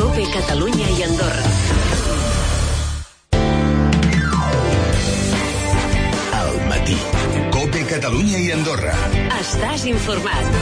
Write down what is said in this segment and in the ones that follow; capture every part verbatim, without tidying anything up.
COPE Catalunya i Andorra. Al matí. COPE Catalunya i Andorra. Estàs informat.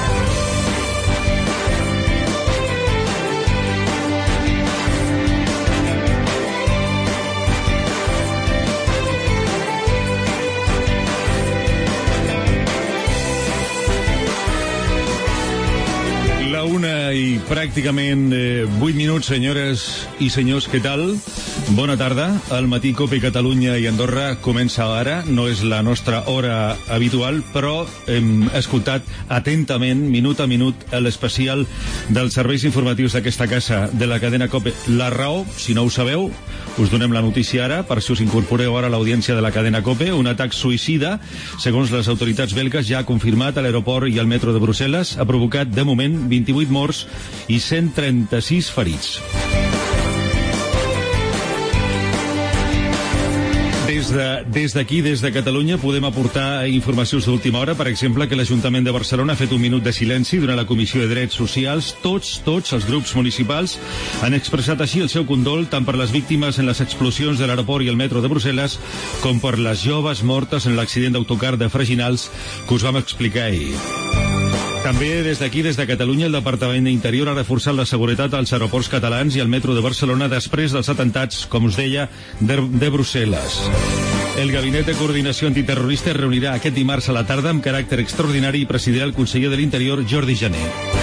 La una i pràcticament eh, vuit minuts, senyores i senyors, què tal? Bona tarda. El matí COPE Catalunya i Andorra comença ara. No és la nostra hora habitual, però hem escoltat atentament, minut a minut, l'especial dels serveis informatius d'aquesta casa, de la cadena COPE. La raó, si no ho sabeu, us donem la notícia ara, per si us incorporeu ara a l'audiència de la cadena COPE. Un atac suïcida, segons les autoritats belgues, ja ha confirmat a l'aeroport i al metro de Brussel·les. Ha provocat, de moment, vint-i-vuit morts i cent trenta-sis ferits. Des de, des d'aquí, des de Catalunya, podem aportar informacions d'última hora. Per exemple, que l'Ajuntament de Barcelona ha fet un minut de silenci durant la Comissió de Drets Socials. Tots, tots els grups municipals han expressat així el seu condol tant per les víctimes en les explosions de l'aeroport i el metro de Brussel·les com per les joves mortes en l'accident d'autocar de Freginals que us vam explicar ahir. També des d'aquí, des de Catalunya, el Departament d'Interior ha reforçat la seguretat als aeroports catalans i al metro de Barcelona després dels atentats, com us deia, de, de Brussel·les. El Gabinet de Coordinació Antiterrorista es reunirà aquest dimarts a la tarda amb caràcter extraordinari i presidirà el conseller de l'Interior, Jordi Jané.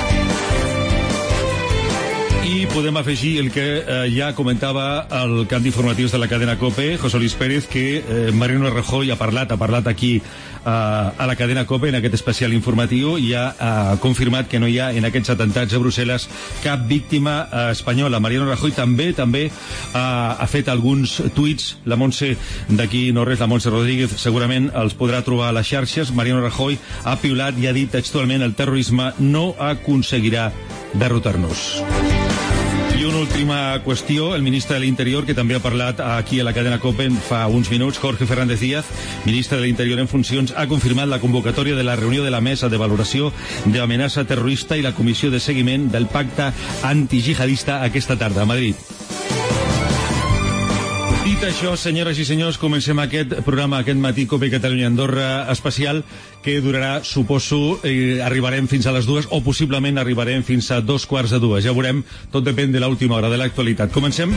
I podem afegir el que eh, ja comentava el camp d'informatius de la cadena COPE, José Luis Pérez, que eh, Mariano Rajoy ha parlat, ha parlat aquí eh, a la cadena COPE en aquest especial informatiu i ha eh, confirmat que no hi ha en aquests atentats a Brussel·les cap víctima eh, espanyola. Mariano Rajoy també també eh, ha fet alguns tuits. La Montse d'aquí no res, la Montse Rodríguez segurament els podrà trobar a les xarxes. Mariano Rajoy ha piulat i ha dit textualment: el terrorisme no aconseguirà derrotar-nos. I una última qüestió, el ministre de l'Interior, que també ha parlat aquí a la cadena COPE fa uns minuts, Jorge Fernández Díaz, ministre de l'Interior en funcions, ha confirmat la convocatòria de la reunió de la Mesa de Valoració d'Amenaça Terrorista i la Comissió de Seguiment del Pacte Antijihadista aquesta tarda a Madrid. Dit això, senyores i senyors, comencem aquest programa, aquest matí COPE Catalunya Andorra especial, que durarà, suposo, eh, arribarem fins a les dues, o possiblement arribarem fins a dos quarts de dues. Ja veurem, tot depèn de l'última hora, de l'actualitat. Comencem?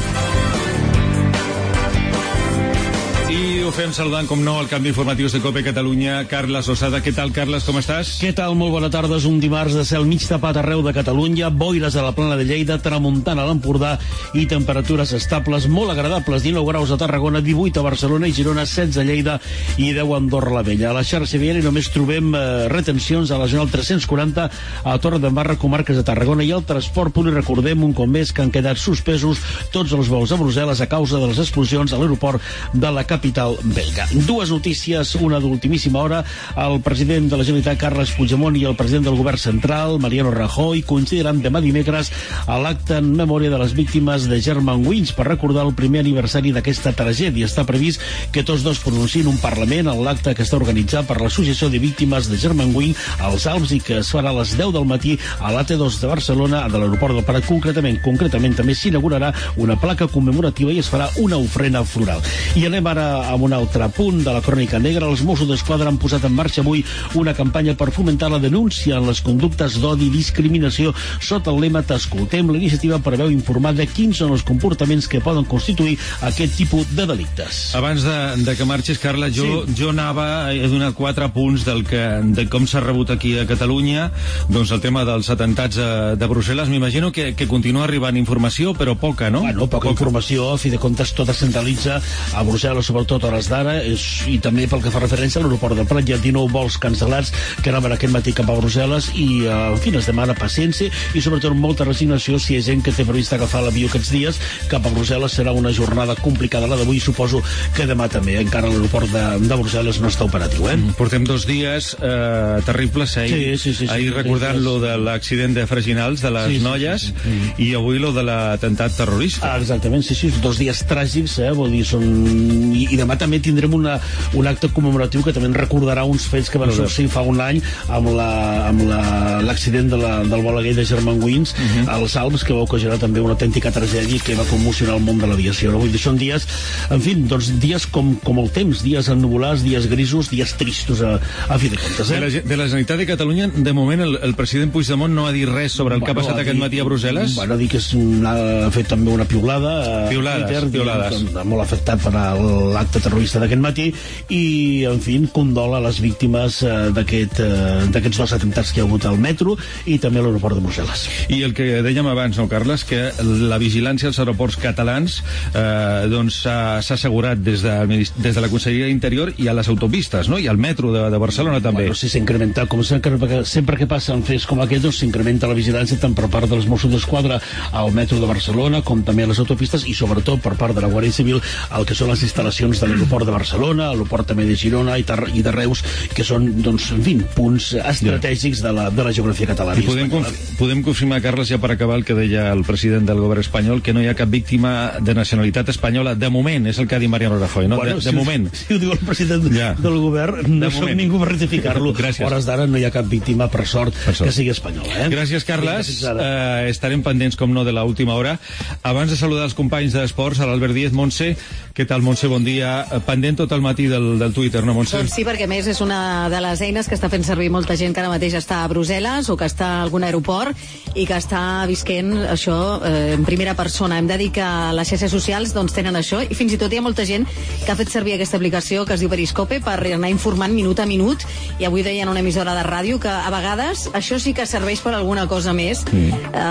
Ho fem saludant, com no, el camp d'informatius de COPE Catalunya, Carles Losada. Què tal, Carles, com estàs? Què tal? Molt bona tarda. És un dimarts de cel mig tapat arreu de Catalunya, boires a la plana de Lleida, tramuntana a l'Empordà i temperatures estables, molt agradables. dinou graus a Tarragona, divuit a Barcelona i Girona, setze a Lleida i deu a Andorra la Vella. A la xarxa viària només trobem eh, retencions a la Nacional tres-cents quaranta a Torredembarra, comarques de Tarragona, i el transport públic. Recordem un cop més que han quedat suspesos tots els vols a Brussel·les a causa de les explosions a l'aeroport de la capital belga. Dues notícies, una d'ultimíssima hora. El president de la Generalitat, Carles Puigdemont, i el president del govern central, Mariano Rajoy, coincidiran demà dimecres a l'acte en memòria de les víctimes de Germanwings per recordar el primer aniversari d'aquesta tragèdia. Està previst que tots dos pronunciïn un parlament en l'acte que està organitzat per l'Associació de Víctimes de Germanwings als Alps i que es farà a les deu del matí a l'A T dos de Barcelona, de l'aeroport del Prat. Concretament, concretament també s'inaugurarà una placa commemorativa i es farà una ofrena floral. I anem ara amb un altre punt de la crònica negra. Els Mossos d'Esquadra han posat en marxa avui una campanya per fomentar la denúncia en les conductes d'odi i discriminació sota el lema T'escoltem. La iniciativa preveu informar de quins són els comportaments que poden constituir aquest tipus de delictes. Abans de, de que marxis, Carla, jo, sí. jo anava, he donat quatre punts del que, de com s'ha rebut aquí a Catalunya, doncs el tema dels atentats a, de Brussel·les. M'imagino que, que continua arribant informació, però poca, no? Bueno, poca, poca informació, a fi de comptes tot es centralitza a Brussel·les, sobretot a hores d'ara, és, i també pel que fa referència a l'aeroport del Prat. Hi ha dinou vols cancel·lats que anaven aquest matí cap a Brussel·les i, uh, en fi, es demana paciència i sobretot molta resignació si hi ha gent que té previst agafar l'avió aquests dies cap a Brussel·les. Serà una jornada complicada la d'avui, suposo que demà també. Encara l'aeroport de, de Brussel·les no està operatiu, eh? Mm, portem dos dies eh, terribles, ahir, sí, sí, sí, ahir sí, recordant sí, sí. lo de l'accident de Freginals, de les sí, sí, noies, sí, sí, sí. i avui lo de l'atemptat terrorista. Ah, exactament, sí, sí, dos dies tràgics, eh? Vol dir, són... I, i demà també també tindrem una, un acte commemoratiu que també ens recordarà uns fets que van succeir fa un any amb l'accident la, de del Balaguer de Germanwings uh -huh. als Alps, que va ocasionar també una autèntica tragèdia que va commocionar el món de l'aviació. No? Vull dir, són dies, en fi, doncs dies com, com el temps, dies ennuvolats, dies grisos, dies tristos a, a fi de comptes. Eh? De, la, de la Generalitat de Catalunya, de moment, el, el president Puigdemont no ha dit res sobre el bueno, que ha passat aquest matí a Brussel·les? Bueno, ha dit que és, ha fet també una piulada a piulades, Twitter, piulades. Dient, molt afectat per l'acte terrorista d'aquest matí i, en fi, condol a les víctimes uh, d'aquests uh, dos atemptats que hi ha hagut al metro i també a l'aeroport de Brussel·les. I el que dèiem abans, no, Carles, que la vigilància als aeroports catalans eh, doncs s'ha assegurat des de, des de la Conselleria d'Interior i a les autopistes, no? I al metro de, de Barcelona també. Bueno, sí, s'ha incrementat, com sempre, sempre que passen fets com aquest, doncs s'incrementa la vigilància tant per part dels Mossos d'Esquadra al metro de Barcelona com també a les autopistes i sobretot per part de la Guàrdia Civil al que són les instal·lacions de l'aeroport de Barcelona, l'aeroport també de Girona i, i de Reus, que són, doncs, en fi, punts estratègics de la, de la geografia catalana. I podem, conf podem confirmar, Carles, ja per acabar el que deia el president del govern espanyol, que no hi ha cap víctima de nacionalitat espanyola de moment, és el que ha dit Mariano Rajoy, no? Bueno, de, si de moment. Si ho diu el president ja. del govern, no soc ningú per ratificar-lo. A hores d'ara no hi ha cap víctima, per sort, per sort. que sigui espanyola. Eh? Gràcies, Carles. Eh, estarem pendents, com no, de l'última hora. Abans de saludar els companys d'esports, a l'Albert Díez. Montse, què tal, Montse? Bon dia. Pendent tot el matí del, del Twitter, no, Montse? Doncs sí, perquè a més és una de les eines que està fent servir molta gent que ara mateix està a Brussel·les o que està a algun aeroport i que està visquent això eh, en primera persona. Hem de dir que les xarxes socials doncs, tenen això i fins i tot hi ha molta gent que ha fet servir aquesta aplicació que es diu Periscope per anar informant minut a minut i avui deien una emissora de ràdio que a vegades això sí que serveix per alguna cosa més mm.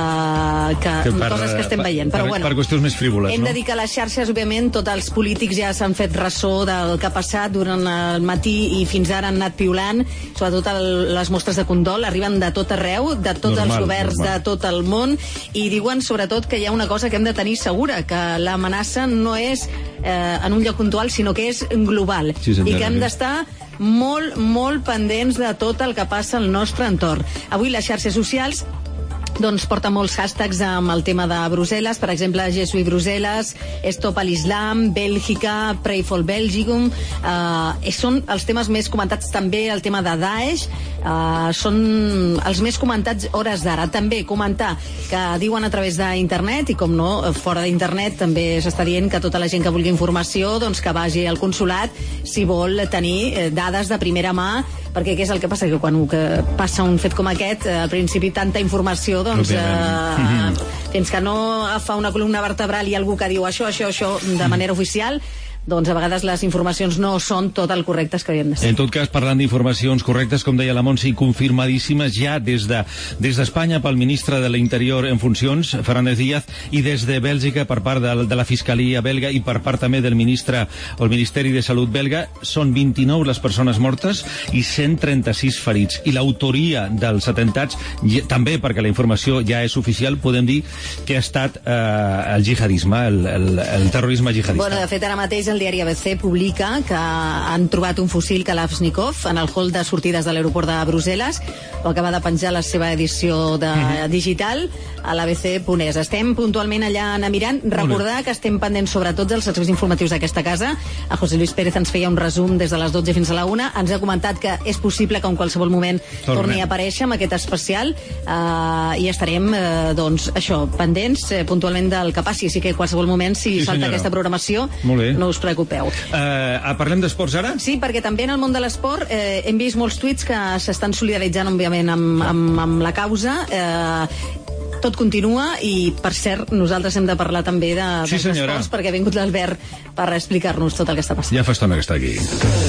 eh, que, que per, coses que estem per, veient. Però, per, bueno, per qüestions més frívoles, hem no? de dir que les xarxes, òbviament, tots els polítics ja s'han fet ressò del que ha passat durant el matí i fins ara han anat piulant, sobretot el, les mostres de condol arriben de tot arreu, de tots normal, els governs normal. de tot el món i diuen sobretot que hi ha una cosa que hem de tenir segura, que l'amenaça no és eh, en un lloc puntual, sinó que és global sí, senyora, i que hem sí. d'estar molt, molt pendents de tot el que passa al nostre entorn. Avui les xarxes socials doncs porta molts hashtags amb el tema de Brussel·les, per exemple, Jesui Brussel·les, Stop a l'Islam, Bèlgica, Pray for Belgium, eh, són els temes més comentats, també el tema de Daesh, eh, són els més comentats hores d'ara. També comentar que diuen a través d'internet, i com no, fora d'internet també s'està dient que tota la gent que vulgui informació, doncs que vagi al consulat si vol tenir dades de primera mà, perquè què és el que passa? Que quan que passa un fet com aquest, al principi tanta informació doncs eh, mm-hmm. fins que no fa una columna vertebral i algú que diu això, això, això de manera oficial, doncs a vegades les informacions no són tot el correctes que havien de ser. En tot cas, parlant d'informacions correctes, com deia la Montse, confirmadíssimes ja des de des d'Espanya pel ministre de l'Interior en funcions, Fernández Díaz, i des de Bèlgica per part de, de la Fiscalia belga i per part també del ministre o el Ministeri de Salut belga, són vint-i-nou les persones mortes i cent trenta-sis ferits. I l'autoria dels atemptats, també perquè la informació ja és oficial, podem dir que ha estat eh, el jihadisme, el, el, el terrorisme jihadista. Bueno, de fet, ara mateix el diari A B C publica que han trobat un fusil Kalashnikov en el hall de sortides de l'aeroport de Brussel·les. Ho acaba de penjar la seva edició de mm-hmm. digital a l'A B C punt es. Estem puntualment allà anar mirant. Recordar que estem pendents sobre tots els serveis informatius d'aquesta casa. A José Luis Pérez ens feia un resum des de les dotze fins a la una. Ens ha comentat que és possible que en qualsevol moment Tornem. torni a aparèixer amb aquest especial uh, i estarem, uh, doncs, això, pendents uh, puntualment del que passi. Així que en qualsevol moment, si sí, salta aquesta programació, no us preocupeu. Uh, parlem d'esports ara? Sí, perquè també en el món de l'esport eh, hem vist molts tuits que s'estan solidaritzant, òbviament, amb, amb, amb la causa. Eh, tot continua i, per cert, nosaltres hem de parlar també de, sí, dels esports perquè ha vingut l'Albert per explicar-nos tot el que està passant. Ja fa estona que està aquí.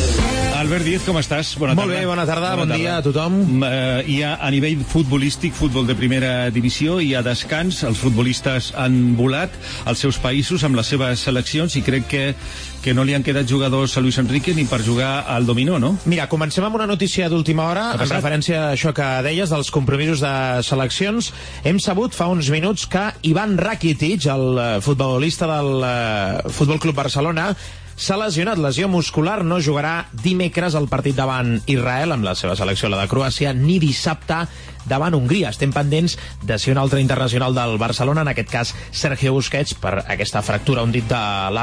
Albert Díez, com estàs? Bona Molt tarda. bé, bona tarda, bona bon tarda. dia a tothom. Uh, hi ha, a nivell futbolístic, futbol de primera divisió, hi ha descans, els futbolistes han volat als seus països amb les seves seleccions i crec que, que no li han quedat jugadors a Luis Enrique ni per jugar al dominó, no? Mira, comencem amb una notícia d'última hora, en referència a això que deies dels compromisos de seleccions. Hem sabut fa uns minuts que Ivan Rakitic, el futbolista del uh, Futbol Club Barcelona, s'ha lesionat, lesió muscular, no jugarà dimecres el partit davant Israel amb la seva selecció, la de Croàcia, ni dissabte davant Hongria. Estem pendents de si un altre internacional del Barcelona, en aquest cas Sergio Busquets, per aquesta fractura, un dit de la mà,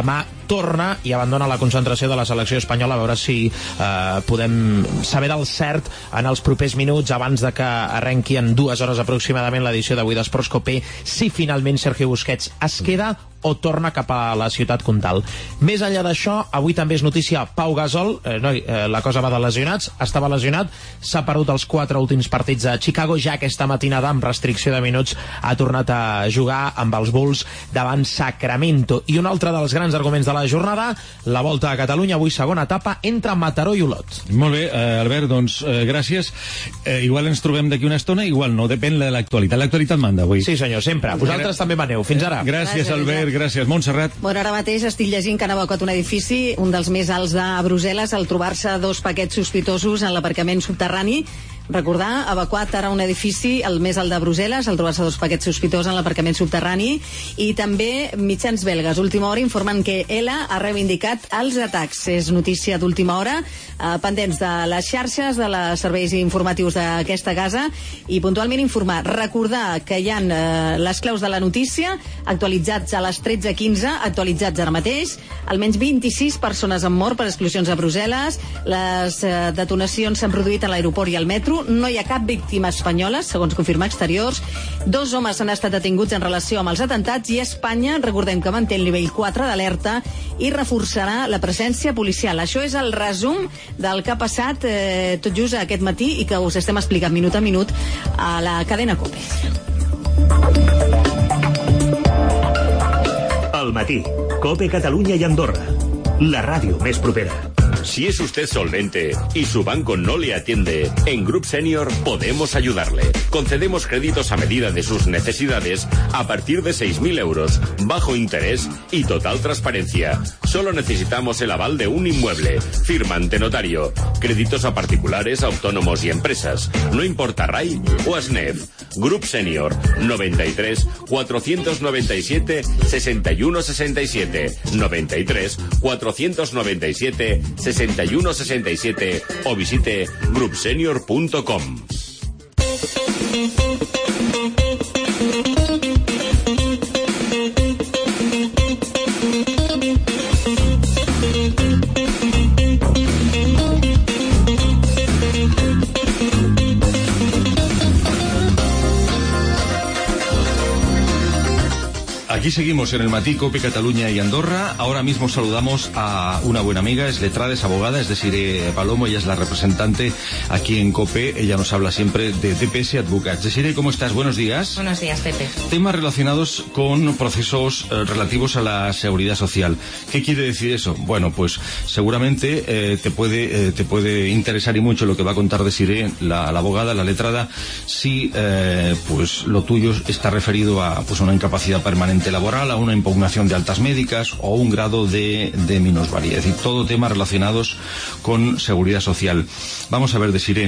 torna i abandona la concentració de la selecció espanyola. A veure si eh, podem saber del cert en els propers minuts, abans de que arrenqui en dues hores aproximadament l'edició d'avui d'Esports Copé, si finalment Sergio Busquets es queda o torna cap a la ciutat comtal. Més enllà d'això, avui també és notícia Pau Gasol, eh, noi, eh, la cosa va de lesionats, estava lesionat, s'ha perdut els quatre últims partits a Chicago, ja aquesta matinada amb restricció de minuts ha tornat a jugar amb els Bulls davant Sacramento. I un altre dels grans arguments de la jornada, la Volta a Catalunya, avui segona etapa entre Mataró i Olot. Molt bé, eh, Albert, doncs eh, gràcies. Eh, igual ens trobem d'aquí una estona, igual no, depèn de l'actualitat. L'actualitat manda avui. Sí senyor, sempre. Vosaltres també maneu. Fins ara. Gràcies, Albert. Gràcies, Montserrat. Bueno, ara mateix estic llegint que han evacuat un edifici, un dels més alts de Brussel·les, al trobar-se dos paquets sospitosos en l'aparcament subterrani. Recordar, evacuat ara un edifici, el més alt de Brussel·les, al trobar-se dos paquets sospitosos en l'aparcament subterrani, i també mitjans belgues. Última hora informen que ELA ha reivindicat els atacs. És notícia d'última hora, eh, pendents de les xarxes, de les serveis informatius d'aquesta casa, i puntualment informar. Recordar que hi ha eh, les claus de la notícia, actualitzats a les tretze quinze, actualitzats ara mateix. Almenys vint-i-sis persones han mort per explosions a Brussel·les. Les eh, detonacions s'han produït a l'aeroport i al metro. No hi ha cap víctima espanyola, segons confirma Exteriors. Dos homes han estat detinguts en relació amb els atentats, i Espanya, recordem que manté el nivell quatre d'alerta i reforçarà la presència policial. Això és el resum del que ha passat eh, tot just aquest matí i que us estem explicant minut a minut a la cadena COPE. Al matí, COPE Catalunya i Andorra, la ràdio més propera. Si es usted solvente y su banco no le atiende, en Group Senior podemos ayudarle. Concedemos créditos a medida de sus necesidades a partir de seis mil euros, bajo interés y total transparencia. Solo necesitamos el aval de un inmueble, firma ante notario. Créditos a particulares, autónomos y empresas. No importa R A I o ASNEF. Group Senior, noventa y tres, cuatrocientos noventa y siete, sesenta y uno sesenta y siete, noventa y tres, cuatrocientos noventa y siete, sesenta y uno sesenta y siete, o visite group senior punto com. Aquí seguimos en el Matí, COPE Cataluña y Andorra. Ahora mismo saludamos a una buena amiga, es letrada, es abogada, es Desiree Palomo, ella es la representante aquí en COPE. Ella nos habla siempre de D P S Advocats. Desiree, ¿cómo estás? Buenos días. Buenos días, Pepe. Temas relacionados con procesos eh, relativos a la seguridad social. ¿Qué quiere decir eso? Bueno, pues seguramente eh, te puede eh, te puede interesar y mucho lo que va a contar Desiree, la, la abogada, la letrada, si eh, pues lo tuyo está referido a pues una incapacidad permanente laboral, a una impugnación de altas médicas o un grado de, de minusvalía. Es decir, todo temas relacionados con seguridad social. Vamos a ver, Desiree,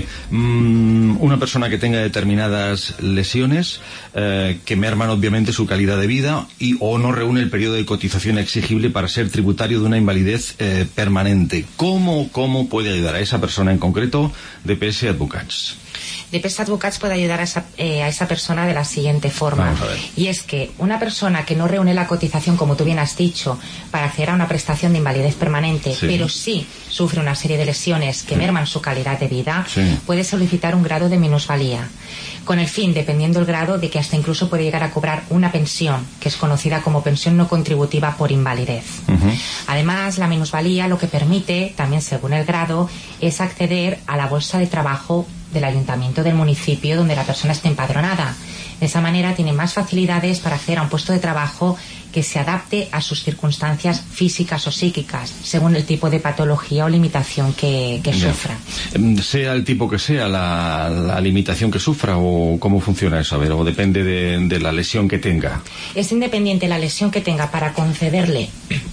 mmm, una persona que tenga determinadas lesiones eh, que merman obviamente su calidad de vida y o no reúne el periodo de cotización exigible para ser tributario de una invalidez eh, permanente. ¿Cómo, cómo puede ayudar a esa persona en concreto D P S Advocats? D P S Advocats puede ayudar a esa, eh, a esa persona de la siguiente forma. Y es que una persona que no reúne la cotización, como tú bien has dicho, para acceder a una prestación de invalidez permanente, sí, pero sí sufre una serie de lesiones que merman su calidad de vida, sí, puede solicitar un grado de minusvalía, con el fin, dependiendo el grado, de que hasta incluso puede llegar a cobrar una pensión, que es conocida como pensión no contributiva por invalidez. Uh-huh. Además, la minusvalía lo que permite, también según el grado, es acceder a la bolsa de trabajo del ayuntamiento del municipio donde la persona esté empadronada. De esa manera tiene más facilidades para acceder a un puesto de trabajo que se adapte a sus circunstancias físicas o psíquicas, según el tipo de patología o limitación que, que sufra. Sea el tipo que sea la, la limitación que sufra, o cómo funciona eso, a ver, o depende de, de la lesión que tenga. Es independiente la lesión que tenga para concederle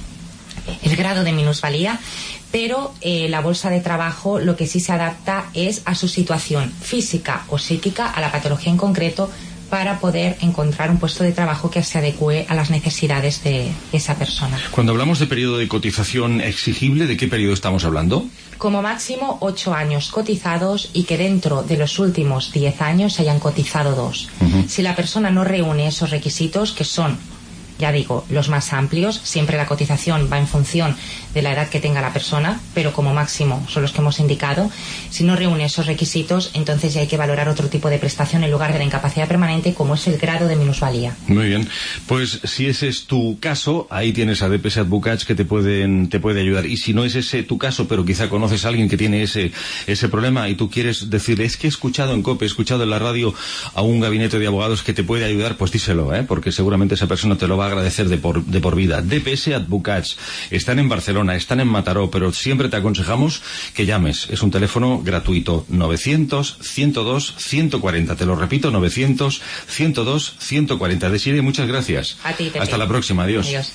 el grado de minusvalía, pero eh, la bolsa de trabajo lo que sí se adapta es a su situación física o psíquica, a la patología en concreto, para poder encontrar un puesto de trabajo que se adecue a las necesidades de esa persona. Cuando hablamos de periodo de cotización exigible, ¿de qué periodo estamos hablando? Como máximo ocho años cotizados y que dentro de los últimos diez años se hayan cotizado dos. Uh-huh. Si la persona no reúne esos requisitos, que son ya digo, los más amplios. Siempre la cotización va en función de la edad que tenga la persona, pero como máximo son los que hemos indicado. Si no reúne esos requisitos, entonces ya hay que valorar otro tipo de prestación en lugar de la incapacidad permanente, como es el grado de minusvalía. Muy bien, pues si ese es tu caso, ahí tienes a D P S Advocats que te pueden te puede ayudar. Y si no es ese tu caso, pero quizá conoces a alguien que tiene ese ese problema y tú quieres decirle, es que he escuchado en COPE, he escuchado en la radio a un gabinete de abogados que te puede ayudar, pues díselo, ¿eh? Porque seguramente esa persona te lo va a agradecer de por, de por vida. D P S Advocats están en Barcelona, están en Mataró, pero siempre te aconsejamos que llames. Es un teléfono gratuito, novecientos, ciento dos, ciento cuarenta. Te lo repito, novecientos, ciento dos, ciento cuarenta. Desiree, muchas gracias. A ti, Pepe. Hasta la próxima. Adiós. Adiós.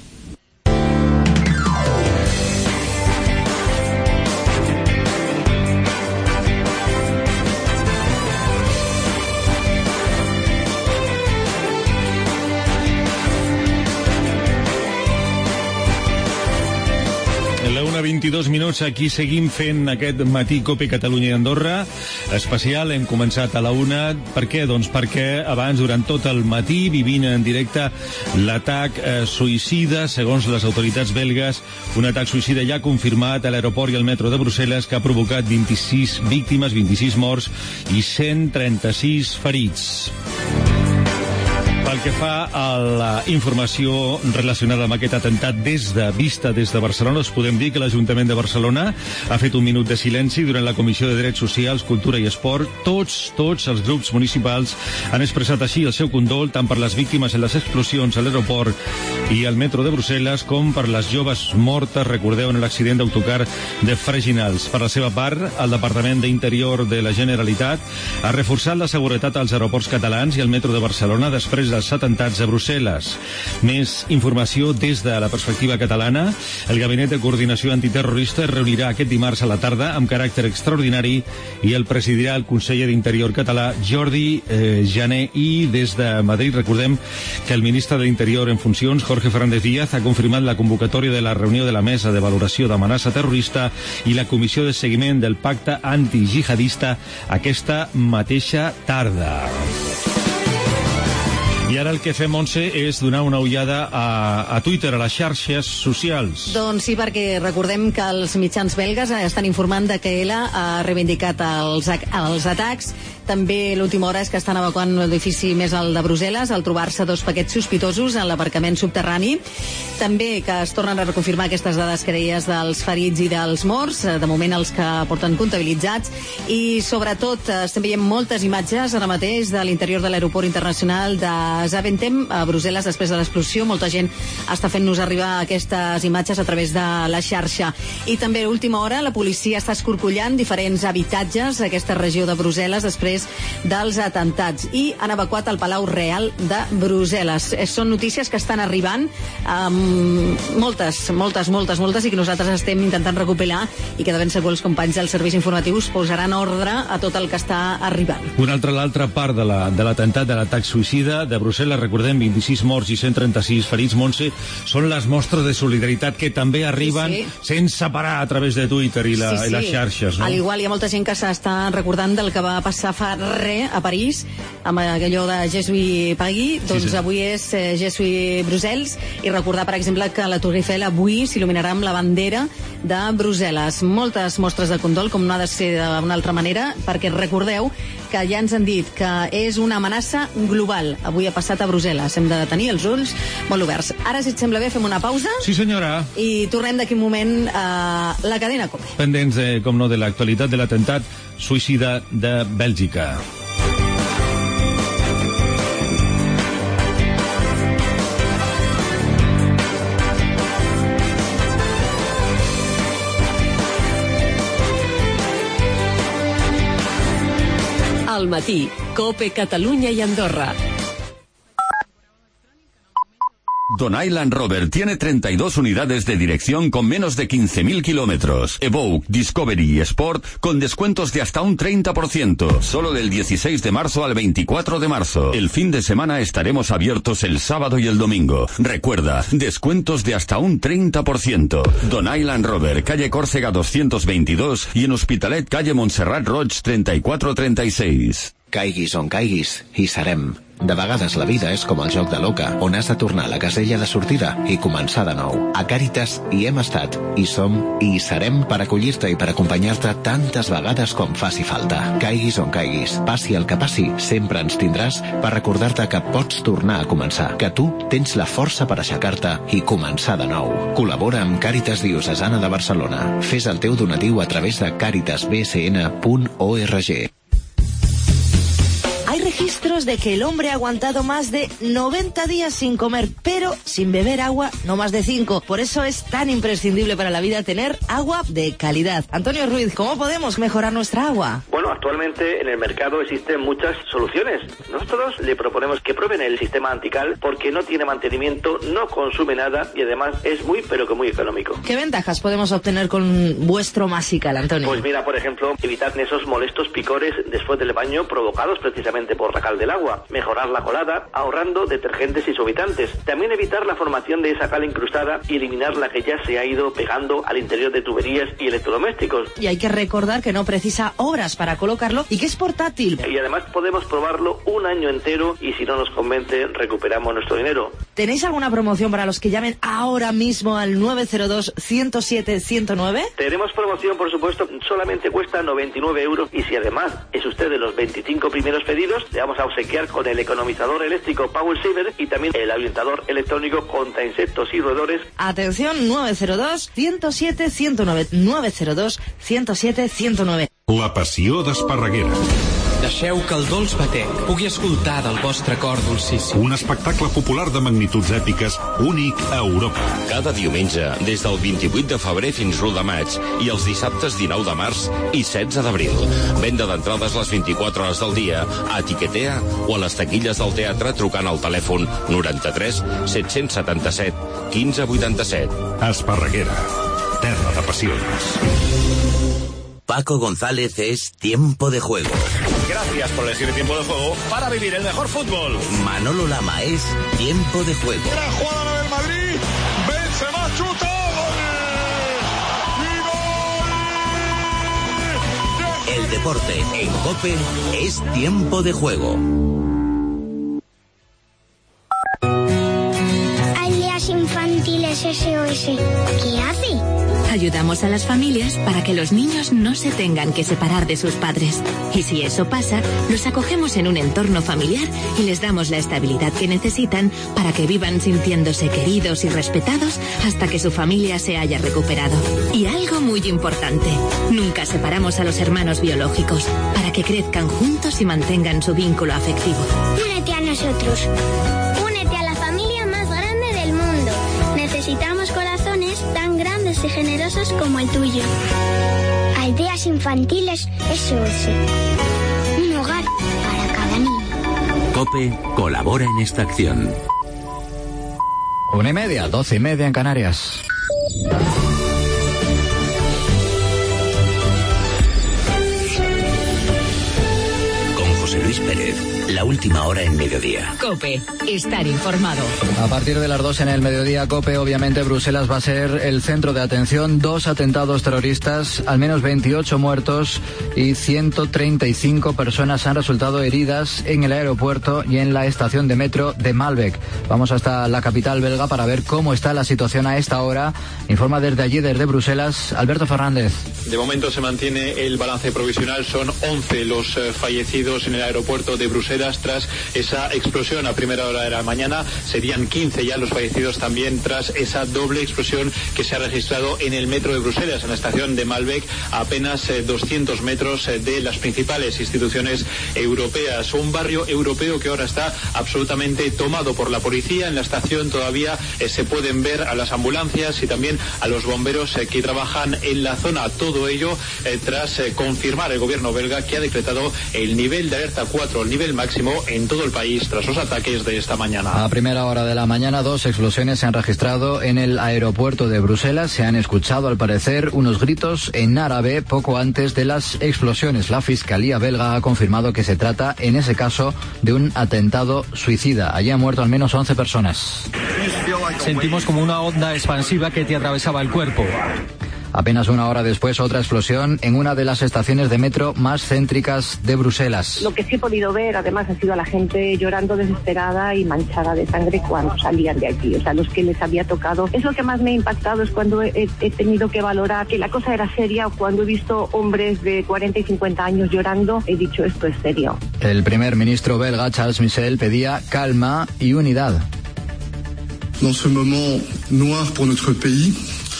vint-i-dos minuts, aquí seguim fent aquest matí COPE Catalunya i Andorra especial. Hem començat a la una. Per què? Doncs perquè abans, durant tot el matí, vivint en directe l'atac eh, suïcida, segons les autoritats belgues, un atac suïcida ja confirmat a l'aeroport i al metro de Brussel·les que ha provocat vint-i-sis víctimes, vint-i-sis morts i cent trenta-sis ferits. Pel que fa a la informació relacionada amb aquest atemptat des de vista des de Barcelona, us podem dir que l'Ajuntament de Barcelona ha fet un minut de silenci durant la Comissió de Drets Socials, Cultura i Esport. Tots, tots els grups municipals han expressat així el seu condol tant per les víctimes en les explosions a l'aeroport i al metro de Brussel·les com per les joves mortes, recordeu, en l'accident d'autocar de Freginals. Per la seva part, el Departament d'Interior de la Generalitat ha reforçat la seguretat als aeroports catalans i al metro de Barcelona després dels atemptats a Brussel·les. Més informació des de la perspectiva catalana. El Gabinet de Coordinació Antiterrorista es reunirà aquest dimarts a la tarda amb caràcter extraordinari i el presidirà el conseller d'Interior català Jordi eh, Jané. I des de Madrid recordem que el ministre de l'Interior en funcions, Jorge Fernández Díaz, ha confirmat la convocatòria de la reunió de la Mesa de Valoració d'Amenaça Terrorista i la Comissió de Seguiment del Pacte Antigihadista aquesta mateixa tarda. I ara el que fem, Montse, és donar una ullada a, a Twitter, a les xarxes socials. Doncs sí, perquè recordem que els mitjans belgues estan informant de que ella ha reivindicat els, els atacs. També l'última hora és que estan evacuant l'edifici més alt de Brussel·les al trobar-se dos paquets sospitosos en l'aparcament subterrani. També que es tornen a reconfirmar aquestes dades que deies dels ferits i dels morts, de moment els que porten comptabilitzats. I sobretot estem veient moltes imatges ara mateix de l'interior de l'aeroport internacional de Zaventem a Brussel·les després de l'explosió. Molta gent està fent-nos arribar aquestes imatges a través de la xarxa. I també a última hora la policia està escorcollant diferents habitatges a aquesta regió de Brussel·les després dels atemptats i han evacuat el Palau Real de Brussel·les. Són notícies que estan arribant um, moltes, moltes, moltes, moltes i que nosaltres estem intentant recopilar i que de ben segur els companys dels serveis informatius posaran ordre a tot el que està arribant. Una altra, l'altra part de l'atemptat, la, de l'atac suïcida de Brussel·les, recordem, vint-i-sis morts i cent trenta-sis ferits, Montse, són les mostres de solidaritat que també arriben sí, sí. sense parar a través de Twitter i, la, sí, sí. i les xarxes. No? Al igual hi ha molta gent que s'està recordant del que va passar fa res a París amb allò de Je suis Paris, doncs sí, sí. avui és eh, Je suis Brussels, i recordar, per exemple, que la Tour Eiffel avui s'il·luminarà amb la bandera de Brussel·les. Moltes mostres de condol, com no ha de ser d'una altra manera, perquè recordeu que ja ens han dit que és una amenaça global. Avui ha passat a Brussel·les. Hem de tenir els ulls molt oberts. Ara, si et sembla bé, fem una pausa. Sí, senyora. I tornem d'aquí un moment a la cadena COPE. Pendents, eh, com no, de l'actualitat de l'atemptat suïcida de Bèlgica. Al matí, COPE Catalunya y Andorra. Don Island Rover tiene treinta y dos unidades de dirección con menos de quince mil kilómetros. Evoque, Discovery y Sport con descuentos de hasta un treinta por ciento. Solo del dieciséis de marzo al veinticuatro de marzo. El fin de semana estaremos abiertos el sábado y el domingo. Recuerda, descuentos de hasta un treinta por ciento. Don Island Rover, calle Córcega doscientos veintidós y en Hospitalet, calle Montserrat Roig treinta y cuatro treinta y seis. Caiguis on caiguis, hi serem. De vegades la vida és com el joc de l'oca, on has de tornar a la casella de sortida i començar de nou. A Càritas hi hem estat, hi som i hi serem per acollir-te i per acompanyar-te tantes vegades com faci falta. Caiguis on caiguis, passi el que passi, sempre ens tindràs per recordar-te que pots tornar a començar, que tu tens la força per aixecar-te i començar de nou. Col·labora amb Càritas Diocesana de Barcelona. Fes el teu donatiu a través de càritas b s n punt org. Hay registros de que el hombre ha aguantado más de noventa días sin comer, pero sin beber agua no más de cinco. Por eso es tan imprescindible para la vida tener agua de calidad. Antonio Ruiz, ¿cómo podemos mejorar nuestra agua? Bueno, actualmente en el mercado existen muchas soluciones. Nosotros le proponemos que prueben el sistema Antical porque no tiene mantenimiento, no consume nada y además es muy pero que muy económico. ¿Qué ventajas podemos obtener con vuestro Masical, Antonio? Pues mira, por ejemplo, evitar esos molestos picores después del baño provocados precisamente por la cal del agua, mejorar la colada ahorrando detergentes y suavitantes, también evitar la formación de esa cal incrustada y eliminar la que ya se ha ido pegando al interior de tuberías y electrodomésticos. Y hay que recordar que no precisa horas para colocarlo y que es portátil. Y además podemos probarlo un año entero y si no nos convence recuperamos nuestro dinero. ¿Tenéis alguna promoción para los que llamen ahora mismo al nueve cero dos, ciento siete, ciento nueve? Tenemos promoción, por supuesto, solamente cuesta noventa y nueve euros y si además es usted de los veinticinco primeros pedidos, le vamos a obsequiar con el economizador eléctrico Power Saver y también el ahuyentador electrónico contra insectos y roedores. Atención, nueve cero dos, ciento siete, ciento nueve. nueve cero dos, ciento siete, ciento nueve. La passió d'Esparreguera. Deixeu que el dolç batec pugui escoltar del vostre cor dolcíssim. Un espectacle popular de magnituds èpiques únic a Europa. Cada diumenge, des del vint-i-vuit de febrer fins l'u de maig i els dissabtes dinou de març i setze d'abril. Venda d'entrades les vint-i-quatre hores del dia a Etiquetea o a les taquilles del teatre trucant al telèfon noranta-tres set-cents setanta-set quinze vuitanta-set. Esparreguera, terra de passions. Paco González es Tiempo de Juego. Gracias por elegir Tiempo de Juego para vivir el mejor fútbol. Manolo Lama es Tiempo de Juego. Gran jugada del Madrid. Benzema chuta. ¡Gol! El deporte en COPE es Tiempo de Juego. Aldeas Infantiles S O S. ¿Qué hace? Ayudamos a las familias para que los niños no se tengan que separar de sus padres. Y si eso pasa, los acogemos en un entorno familiar y les damos la estabilidad que necesitan para que vivan sintiéndose queridos y respetados hasta que su familia se haya recuperado. Y algo muy importante, nunca separamos a los hermanos biológicos para que crezcan juntos y mantengan su vínculo afectivo. Únete a nosotros. Únete a la familia más grande del mundo. Necesitamos corazones tan grandes y generosos como el tuyo. Aldeas Infantiles S O S. Un hogar para cada niño. COPE colabora en esta acción. Una y media, doce y media en Canarias. Con José Luis Pérez. La última hora en mediodía. COPE, estar informado. A partir de las dos en el mediodía, COPE, obviamente Bruselas va a ser el centro de atención. Dos atentados terroristas, al menos veintiocho muertos y ciento treinta y cinco personas han resultado heridas en el aeropuerto y en la estación de metro de Malbec. Vamos hasta la capital belga para ver cómo está la situación a esta hora. Informa desde allí, desde Bruselas, Alberto Fernández. De momento se mantiene el balance provisional. Son once los eh, fallecidos en el aeropuerto de Bruselas tras esa explosión a primera hora de la mañana. Serían quince ya los fallecidos también tras esa doble explosión que se ha registrado en el metro de Bruselas, en la estación de Malbec, a apenas eh, doscientos metros eh, de las principales instituciones europeas. Un barrio europeo que ahora está absolutamente tomado por la policía. En la estación todavía eh, se pueden ver a las ambulancias y también a los bomberos eh, que trabajan en la zona. Todo ello eh, tras eh, confirmar el gobierno belga que ha decretado el nivel de alerta cuatro, el nivel máximo en todo el país tras los ataques de esta mañana. A primera hora de la mañana, dos explosiones se han registrado en el aeropuerto de Bruselas. Se han escuchado, al parecer, unos gritos en árabe poco antes de las explosiones. La Fiscalía belga ha confirmado que se trata, en ese caso, de un atentado suicida. Allí han muerto al menos once personas. Sentimos como una onda expansiva que te atravesaba el cuerpo. Apenas una hora después, otra explosión en una de las estaciones de metro más céntricas de Bruselas. Lo que sí he podido ver, además, ha sido a la gente llorando desesperada y manchada de sangre cuando salían de aquí. O sea, los que les había tocado. Es lo que más me ha impactado, es cuando he, he tenido que valorar que la cosa era seria. Cuando he visto hombres de cuarenta y cincuenta años llorando, he dicho, esto es serio. El primer ministro belga, Charles Michel, pedía calma y unidad. Dans ce moment noir pour notre pays,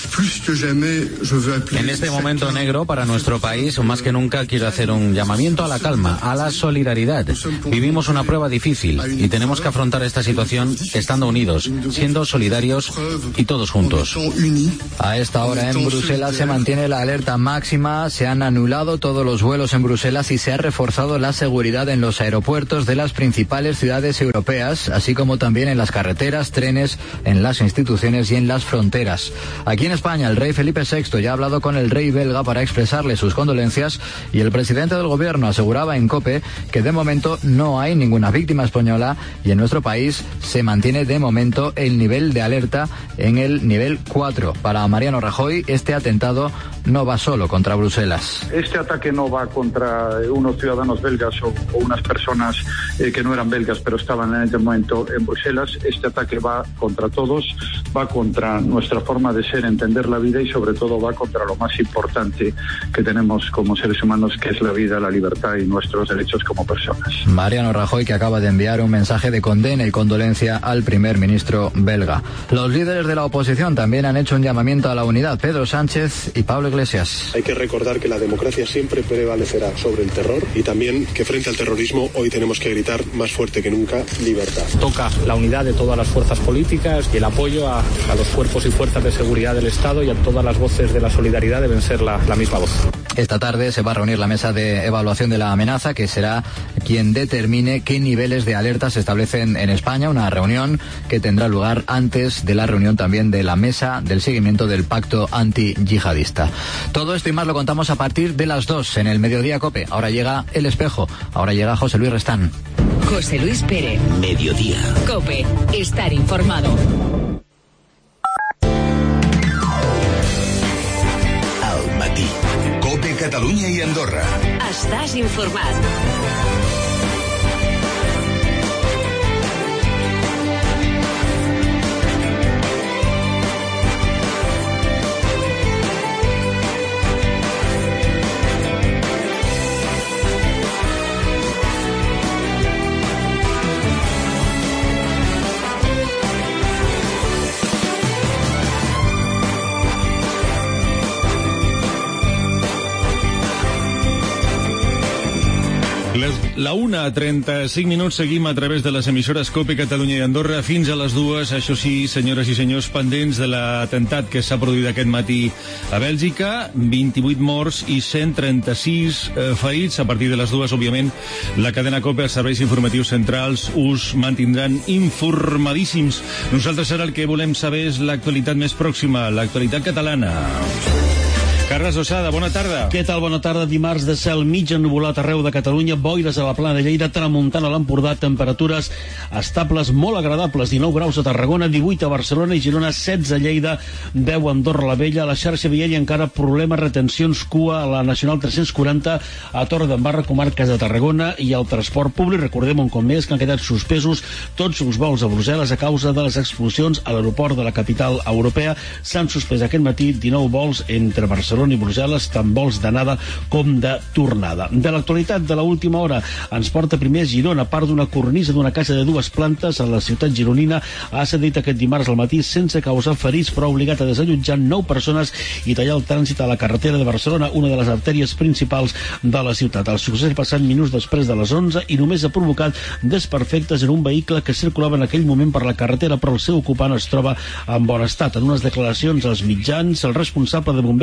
en este momento negro para nuestro país, más que nunca quiero hacer un llamamiento a la calma, a la solidaridad. Vivimos una prueba difícil y tenemos que afrontar esta situación estando unidos, siendo solidarios y todos juntos. A esta hora en Bruselas se mantiene la alerta máxima, se han anulado todos los vuelos en Bruselas y se ha reforzado la seguridad en los aeropuertos de las principales ciudades europeas, así como también en las carreteras, trenes, en las instituciones y en las fronteras. Aquí en España, el rey Felipe sexto ya ha hablado con el rey belga para expresarle sus condolencias y el presidente del gobierno aseguraba en COPE que de momento no hay ninguna víctima española y en nuestro país se mantiene de momento el nivel de alerta en el nivel cuatro. Para Mariano Rajoy, este atentado no va solo contra Bruselas. Este ataque no va contra unos ciudadanos belgas o, o unas personas eh, que no eran belgas pero estaban en este momento en Bruselas. Este ataque va contra todos, va contra nuestra forma de ser, entender la vida y sobre todo va contra lo más importante que tenemos como seres humanos, que es la vida, la libertad y nuestros derechos como personas. Mariano Rajoy, que acaba de enviar un mensaje de condena y condolencia al primer ministro belga. Los líderes de la oposición también han hecho un llamamiento a la unidad. Pedro Sánchez y Pablo Iglesias. Hay que recordar que la democracia siempre prevalecerá sobre el terror y también que frente al terrorismo hoy tenemos que gritar más fuerte que nunca: libertad. Toca la unidad de todas las fuerzas políticas y el apoyo a, a los cuerpos y fuerzas de seguridad del Estado, y a todas las voces de la solidaridad deben ser la, la misma voz. Esta tarde se va a reunir la mesa de evaluación de la amenaza, que será quien determine qué niveles de alerta se establecen en España, una reunión que tendrá lugar antes de la reunión también de la mesa del seguimiento del pacto antiyihadista. Todo esto y más lo contamos a partir de las dos en el Mediodía COPE. Ahora llega El Espejo, ahora llega José Luis Restán. José Luis Pérez. Mediodía. COPE, estar informado. COPE Catalunya i Andorra. Estàs informat. La una, trenta-cinc minuts, seguim a través de les emissores COPE Catalunya i Andorra fins a les dues. Això sí, senyores i senyors, pendents de l'atemptat que s'ha produït aquest matí a Bèlgica, vint-i-vuit morts i cent trenta-sis eh, ferits. A partir de les dues, òbviament, la cadena COPE, els serveis informatius centrals, us mantindran informadíssims. Nosaltres ara el que volem saber és l'actualitat més pròxima, l'actualitat catalana. Carles Osada, bona tarda. Què tal? Bona tarda. Dimarts de cel mig ennuvolat arreu de Catalunya, boires a la plana de Lleida, tramuntana a l'Empordà, temperatures estables molt agradables, dinou graus a Tarragona, divuit a Barcelona i Girona, setze a Lleida, deu a Andorra la Vella, a la xarxa viària encara problemes, retencions, cua a la Nacional tres-cents quaranta, a Torredembarra, comarques de Tarragona, i al transport públic. Recordem un cop més que han quedat suspesos tots els vols a Brussel·les a causa de les explosions a l'aeroport de la capital europea. S'han suspès aquest matí dinou vols entre Barcelona i Brussel·les, tant vols d'anada com de tornada. De l'actualitat de l'última hora ens porta primer a Girona. Part d'una cornisa d'una casa de dues plantes a la ciutat gironina ha cedit aquest dimarts al matí sense causar ferits, però ha obligat a desallotjar nou persones i tallar el trànsit a la carretera de Barcelona, una de les artèries principals de la ciutat. El succés ha passat minuts després de les onze i només ha provocat desperfectes en un vehicle que circulava en aquell moment per la carretera, però el seu ocupant es troba en bon estat. En unes declaracions als mitjans, el responsable de bombers a Girona,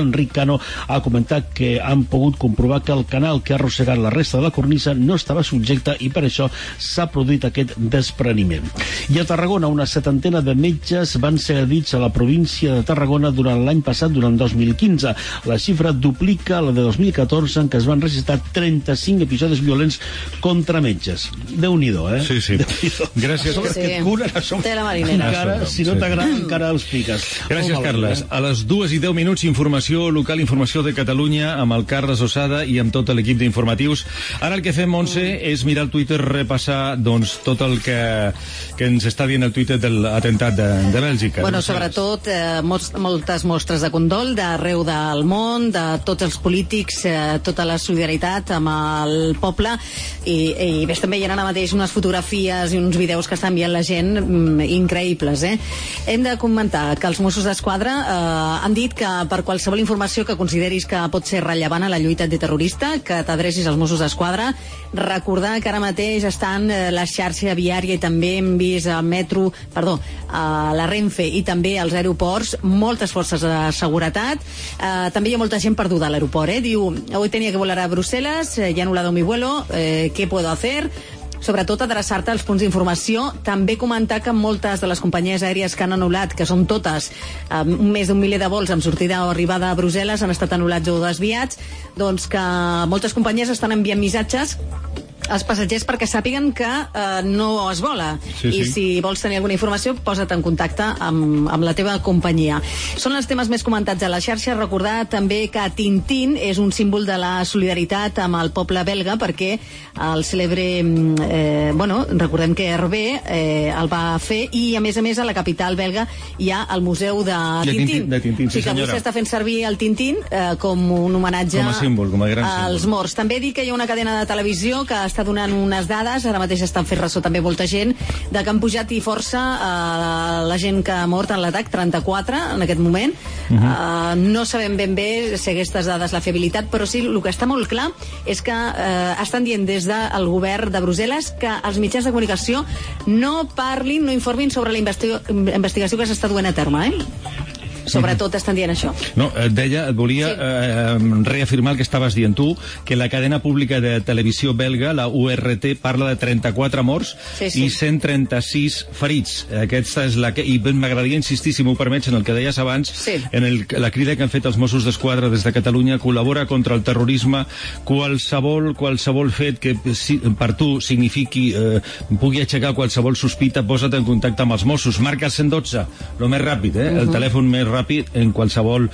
Enric Cano, ha comentat que han pogut comprovar que el canal que ha arrossegat la resta de la cornisa no estava subjecte i per això s'ha produït aquest despreniment. I a Tarragona, una setantena de metges van ser agredits a la província de Tarragona durant l'any passat, durant dos mil quinze. La xifra duplica la de dos mil catorze, en què es van registrar trenta-cinc episodis violents contra metges. Déu-n'hi-do, eh? Sí, sí. Gràcies. Sí, sí. Que cura a som... Té la marinera. Encara, si no t'agrada, encara els piques. Gràcies, Carles. A les dues i deu minuts, informació local, informació de Catalunya, amb el Carles Osada i amb tot l'equip d'informatius. Ara el que fem, Montse, és mirar el Twitter, repassar doncs, tot el que, que ens està dient el Twitter de l'atemptat de, de Bèlgica. Bueno, sobretot eh, molts, moltes mostres de condol d'arreu del món, de tots els polítics, eh, tota la solidaritat amb el poble, i, i ves, també hi ha ara mateix unes fotografies i uns vídeos que està enviant la gent mm, increïbles, eh? Hem de comentar que els Mossos d'Esquadra eh, han dit que per qualsevol informació que consideris que pot ser rellevant a la lluita antiterrorista, que t'adrecis als Mossos d'Esquadra. Recordar que ara mateix estan eh, la xarxa viària i també hem vist al metro, perdó, a la Renfe i també als aeroports, moltes forces de seguretat. Eh, també hi ha molta gent perduda a l'aeroport, eh? Diu, hoy tenía que volar a Bruselas, eh, ya he anulado mi vuelo, eh, ¿qué puedo hacer? Sobretot adreçar-te als punts d'informació. També comentar que moltes de les companyies aèries que han anul·lat, que són totes eh, més d'un miler de vols amb sortida o arribada a Brussel·les, han estat anul·lats o desviats, doncs que moltes companyies estan enviant missatges als passatgers perquè sàpiguen que eh, no es vola. Sí, I sí. si vols tenir alguna informació, posa't en contacte amb, amb la teva companyia. Són els temes més comentats a la xarxa. Recordar també que Tintín és un símbol de la solidaritat amb el poble belga, perquè el cèlebre eh, bueno, recordem que Hervé eh, el va fer, i a més a més a la capital belga hi ha el museu de Tintín. De Tintín, sí, sí, que senyora. vostè està fent servir el Tintín eh, com un homenatge Com a símbol, com a gran als símbol. morts. També dir que hi ha una cadena de televisió que està donant unes dades, ara mateix estan fent ressò també molta gent, de que han pujat i força eh, la gent que ha mort en l'atac, trenta-quatre en aquest moment. Uh -huh. eh, no sabem ben bé si aquestes dades la fiabilitat, però sí, el que està molt clar és que eh, estan dient des del govern de Brussel·les que els mitjans de comunicació no parlin, no informin sobre la investigació, investigació que s'està duent a terme, eh? Sobretot estan dient això. No, et deia, et volia sí. eh, reafirmar el que estaves dient tu, que la cadena pública de televisió belga, la U R T, parla de trenta-quatre morts sí, sí. i cent trenta-sis ferits. Aquesta és la que... I m'agradaria insistir, si m'ho permets, en el que deies abans, sí. en el, la crida que han fet els Mossos d'Esquadra des de Catalunya, col·labora contra el terrorisme, qualsevol, qualsevol fet que si, per tu signifiqui, eh, pugui aixecar qualsevol sospita, posa't en contacte amb els Mossos. Marca el cent dotze, el més ràpid, eh? Uh-huh. El telèfon més ràpid ràpid en qualsevol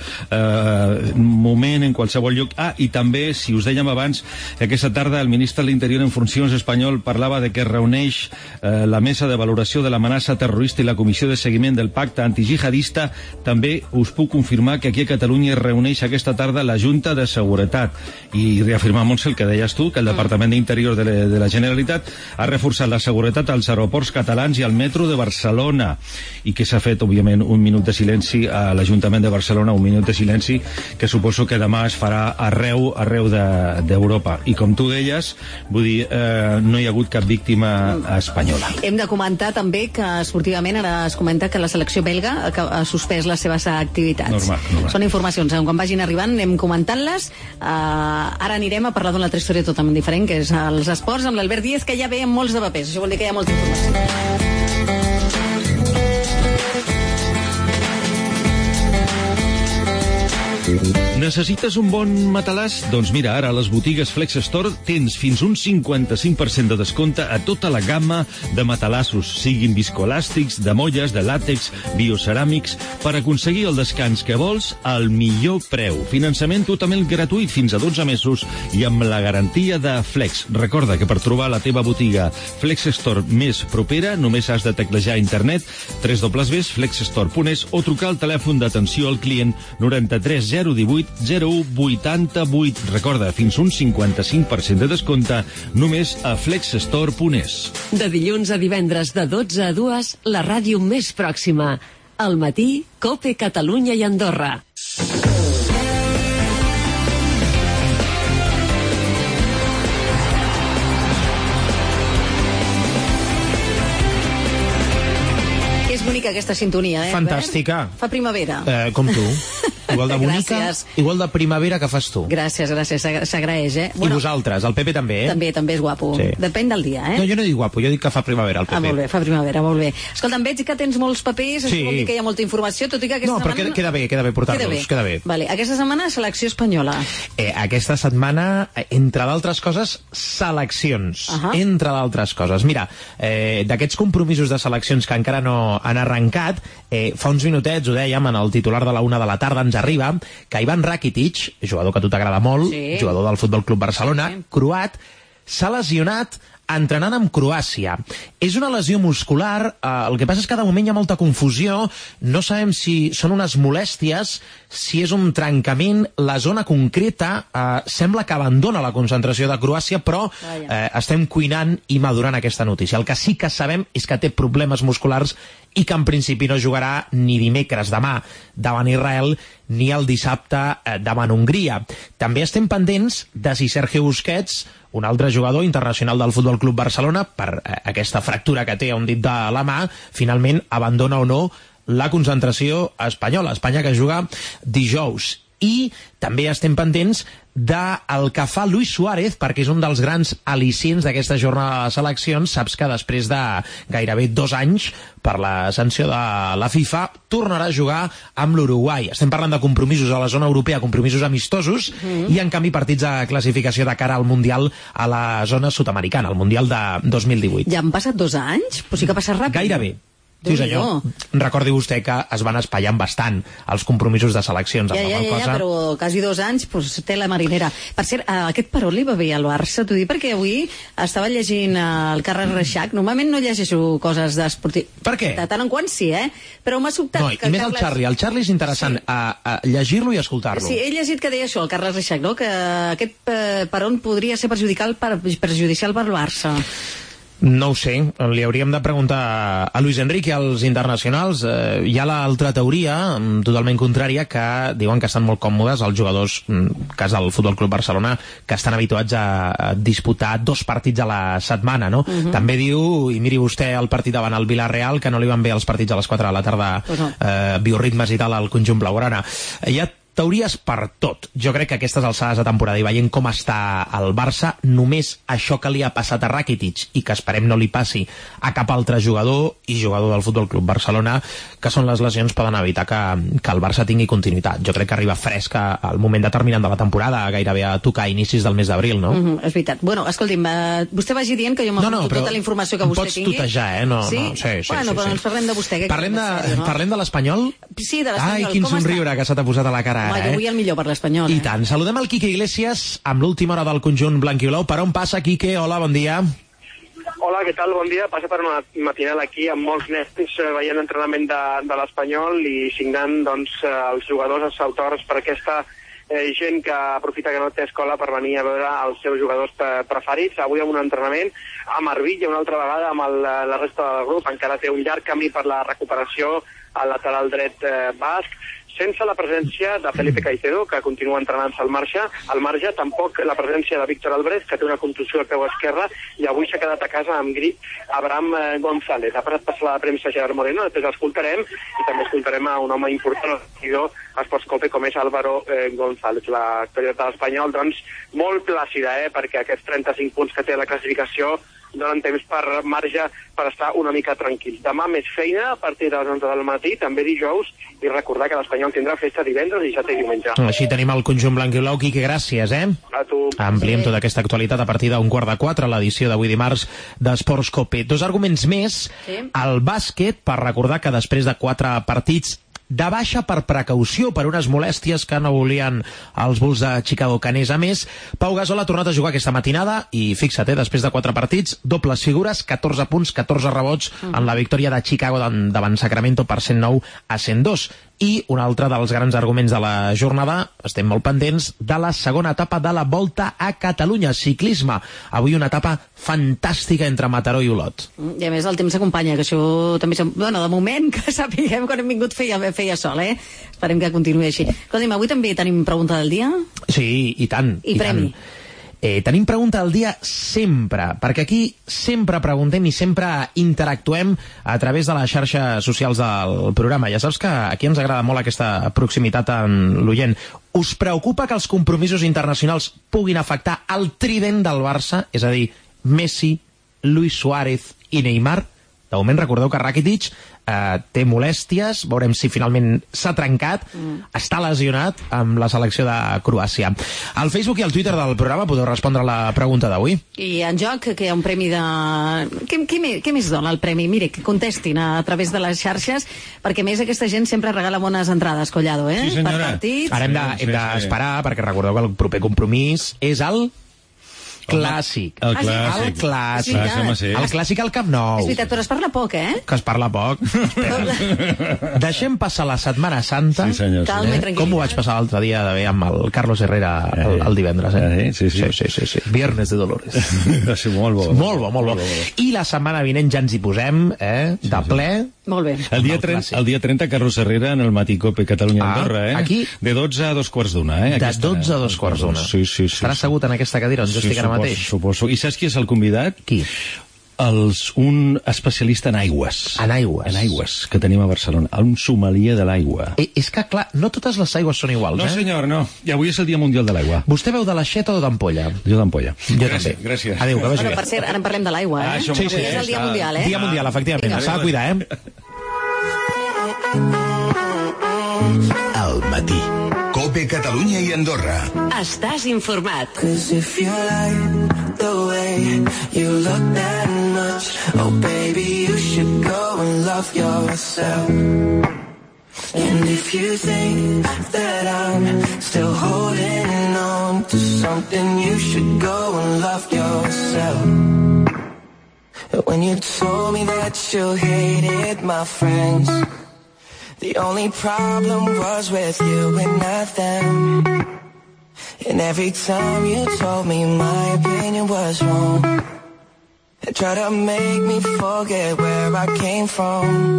eh, moment, en qualsevol lloc. Ah, i també, si us dèiem abans, aquesta tarda el ministre de l'Interior en funcions espanyol parlava de que es reuneix eh, la mesa de valoració de l'amenaça terrorista i la comissió de seguiment del pacte antijihadista. També us puc confirmar que aquí a Catalunya es reuneix aquesta tarda la Junta de Seguretat. I reafirmar, Montse, el que deies tu, que el Departament d'Interior de, de la Generalitat ha reforçat la seguretat als aeroports catalans i al metro de Barcelona, i que s'ha fet, òbviament, un minut de silenci a l'Ajuntament de Barcelona, un minut de silenci que suposo que demà es farà arreu arreu d'Europa. De, I com tu deies, vull dir, eh, no hi ha hagut cap víctima espanyola. Hem de comentar també que esportivament ara es comenta que la selecció belga ha suspès les seves activitats. Normal, normal. Són informacions, quan vagin arribant anem comentant-les. Uh, ara anirem a parlar d'una altra història totalment diferent, que és els esports, amb l'Albert Díez, que ja ve amb molts de papers. Això vol dir que hi ha molta informació. Necessites un bon matalàs? Doncs mira, ara a les botigues Flex Store tens fins un cinquanta-cinc per cent de descompte a tota la gamma de matalassos, siguin viscoelàstics, de molles, de làtex, bioceràmics, per aconseguir el descans que vols al millor preu. Finançament totalment gratuït fins a dotze mesos i amb la garantia de Flex. Recorda que per trobar la teva botiga Flex Store més propera només has de teclejar a internet w w w punt flex store punt es o trucar al telèfon d'atenció al client noranta-tres zero divuit zero u vuitanta-vuit. Recorda, fins un cinquanta-cinc per cent de descompte només a flex store punt es. De dilluns a divendres de dotze a dues, la ràdio més pròxima. Al matí, COPE Catalunya i Andorra. bonica aquesta sintonia, eh? Fantàstica. Fa primavera. Eh, com tu. Igual de bonica, Gràcies. igual de primavera que fas tu. Gràcies, gràcies, s'agra- s'agraeix, eh? I vosaltres, el Pepe també, eh? També, també és guapo. Sí. Depèn del dia, eh? No, jo no dic guapo, jo dic que fa primavera, el Pepe. Ah, molt bé, fa primavera, molt bé. Escolta, em veig que tens molts papers, Sí. això vol dir que hi ha molta informació, tot i que aquesta No, però setmana... queda, queda bé, queda bé portar-los, queda bé. Vale. Aquesta setmana, selecció espanyola. Eh, aquesta setmana, eh, entre d'altres coses, seleccions. Ahà. Entre d'altres coses. Mira, eh, d'aquests compromisos de seleccions que encara no han arrencat, eh, fa uns minutets, ho dèiem, en el titular de la una de la tarda ens arriba que Ivan Rakitic, jugador que a tu t'agrada molt, Sí. jugador del Futbol Club Barcelona, sí. croat, s'ha lesionat entrenant amb Croàcia. És una lesió muscular, eh, el que passa és que de moment hi ha molta confusió, no sabem si són unes molèsties, si és un trencament, la zona concreta eh, sembla que abandona la concentració de Croàcia, però eh, estem cuinant i madurant aquesta notícia. El que sí que sabem és que té problemes musculars i que en principi no jugarà ni dimecres demà davant Israel ni el dissabte eh, davant Hongria. També estem pendents de si Sergio Busquets, un altre jugador internacional del Futbol Club Barcelona, per eh, aquesta fractura que té a un dit de la mà, finalment abandona o no la concentració espanyola. Espanya que juga dijous. I també estem pendents del que fa Luis Suárez, perquè és un dels grans al·licients d'aquesta jornada de seleccions. Saps que després de gairebé dos anys per la sanció de la FIFA tornarà a jugar amb l'Uruguai. Estem parlant de compromisos a la zona europea, compromisos amistosos, mm. i en canvi partits de classificació de cara al Mundial a la zona sud-americana, al Mundial de dos mil divuit. Ja han passat dos anys? Però sí que ha passat ràpid. Gairebé. Sí, senyor. Recordi vostè que es van espaiant bastant els compromisos de seleccions. Ja, amb ja, la ja, qual ja, cosa... però quasi dos anys pues, té la marinera. Per cert, eh, aquest Perón li va bé al Barça, t'ho dic perquè avui estava llegint eh, el Carles Reixac. Normalment no llegeixo coses d'esportiu. Per què? De tant en quant sí, eh? Però m'ha sobtat No, que i més Carles... el Charlie. El Charlie és interessant sí. a, a llegir-lo i escoltar-lo. Sí, he llegit que deia això, el Carles Reixac, no? Que aquest eh, Perón podria ser perjudicial per, perjudicial per al Barça. No ho sé, li hauríem de preguntar a Luis Enrique i als internacionals. Eh, hi ha l'altra teoria, totalment contrària, que diuen que estan molt còmodes els jugadors, cas del Futbol Club Barcelona, que estan habituats a disputar dos partits a la setmana, no? Uh-huh. També diu, i miri vostè el partit davant el Villarreal, que no li van bé els partits a les quatre de la tarda, pues no. eh, bioritmes i tal al conjunt blaugrana. Hi ha teories per tot. Jo crec que aquestes alçades de temporada i veient com està el Barça, només això que li ha passat a Rakitic i que esperem no li passi a cap altre jugador i jugador del Futbol Club Barcelona, que són les lesions, poden evitar que, que el Barça tingui continuïtat. Jo crec que arriba fresc al moment determinant de la temporada, gairebé a tocar inicis del mes d'abril, no? Mm-hmm, és veritat. Bueno, escolti'm, uh, vostè vagi dient que jo m'apunto no, no, tota la informació que vostè pots tingui. Pots tutejar, eh? No, sí? No, sí, sí, bueno, sí, però sí. ens parlem de vostè. Que parlem, de, sèrio, no? parlem de l'Espanyol? Sí, de l'Espanyol. Ai, quin com somriure està? que se t'ha posat a la cara. Home, eh? jo vull el millor per l'Espanyol. I eh? tant. Saludem el Quique Iglesias amb l'última hora del conjunt blanquiblau. Per on passa, Quique? Hola, bon dia. Hola, què tal? Bon dia. Passa per una matinal aquí amb molts nens eh, veient l'entrenament de, de l'Espanyol i signant doncs, eh, els jugadors, els autògrafs per aquesta eh, gent que aprofita que no té escola per venir a veure els seus jugadors preferits. Avui amb un entrenament a Marbella, una altra vegada amb el, la resta del grup. Encara té un llarg camí per la recuperació al lateral dret eh, basc, sense la presència de Felipe Caicedo, que continua entrenant-se al marge, al marge, tampoc la presència de Víctor Álvarez, que té una contusió al peu esquerre, i avui s'ha quedat a casa amb grip Abraham González. Ha passat per la premsa Gerard Moreno, després l'escoltarem, i també escoltarem a un home important, el a Esports Cope, com és Álvaro eh, González. L'actualitat de l'Espanyol, doncs, molt plàcida, eh, perquè aquests trenta-cinc punts que té la classificació donen temps per marge per estar una mica tranquils. Demà més feina a partir de les onze del matí, també dijous, i recordar que l'Espanyol tindrà festa divendres, dissabte i diumenge. Així tenim el conjunt blanquiblau. Quique, gràcies, eh? A tu. Ampliem tota aquesta actualitat a partir d'un quart de quatre, l'edició d'avui dimarts d'Esports Cope. Dos arguments més. Sí. El bàsquet, per recordar que després de quatre partits de baixa per precaució, per unes molèsties que no volien els Bulls de Chicago Canés. A més, Pau Gasol ha tornat a jugar aquesta matinada i fixa't, eh, després de quatre partits, dobles figures, catorze punts, catorze rebots mm. en la victòria de Chicago davant Sacramento per cent nou a cent dos. I un altre dels grans arguments de la jornada, estem molt pendents de la segona etapa de la Volta a Catalunya, ciclisme. Avui una etapa fantàstica entre Mataró i Olot. I a més el temps s'acompanya, que això també... Bueno, de moment, que sapiguem quan hem vingut feia, feia sol, eh? Esperem que continuï així. Escolta'm, avui també tenim pregunta del dia? Sí, i tant. I, i premi. Tant. Eh, tenim pregunta del dia sempre, perquè aquí sempre preguntem i sempre interactuem a través de les xarxes socials del programa. Ja saps que aquí ens agrada molt aquesta proximitat en l'oient. Us preocupa que els compromisos internacionals puguin afectar el trident del Barça, és a dir, Messi, Luis Suárez i Neymar? De moment recordeu que Rakitic eh, té molèsties, veurem si finalment s'ha trencat, mm. està lesionat amb la selecció de Croàcia. Al Facebook i al Twitter del programa podeu respondre a la pregunta d'avui. I en joc, que hi ha un premi de... Què, què, què més dona el premi? Mire, que contestin a, a través de les xarxes, perquè a més aquesta gent sempre regala bones entrades, Collado, eh? Sí, senyora. Per partits. Ara hem d'esperar, de, sí, sí. perquè recordeu que el proper compromís és el... Clàssic. El clàssic. El clàssic. Clar, sí. El clàssic al Camp Nou. És veritat, però es parla poc, eh? Que es parla poc. Deixem passar la Setmana Santa. Sí, senyor. Calma i Eh? Com ho vaig passar l'altre dia de bé amb el Carlos Herrera el, el divendres, eh? Sí, sí, sí, sí, sí, sí. Viernes de Dolores. Sí, molt bo. Molt bo, molt bo. I la setmana vinent ja ens hi posem, eh? De ple. Molt bé. El dia, trenta, el dia trenta, Carlos Herrera en el Matí Cope Catalunya-Andorra, eh? Aquí? De dotze a dos quarts d'una, eh? De dotze a dos quarts d'una. Sí, sí, sí. Estarà assegut en aquesta cadira on jo estic ara mateix. Suposo. I saps qui és el convidat? Qui? Els, un especialista en aigües. En aigües. En aigües, que tenim a Barcelona. Un sommelier de l'aigua. Eh, és que, clar, no totes les aigües són iguals, no, eh? No, senyor, no. I avui és el Dia Mundial de l'Aigua. Vostè veu de l'aixeta o d'ampolla? Jo d'ampolla. Jo gràcies, també. Gràcies. Adéu, que vagi Bueno, bé. per cert, ara en parlem de l'aigua, eh? Ah, això Sí, sí, és el Dia està... Mundial, eh? Dia Mundial, efectivament. S'ha de cuidar, eh? Al matí. Cope Catalunya i Andorra. Estàs informat. Cause if you like the way you look that much, oh baby, you should go and love yourself. And if you think that I'm still holding on to something, you should go and love yourself. When you told me that you hated my friends, the only problem was with you and not them. And every time you told me my opinion was wrong, and tried to make me forget where I came from.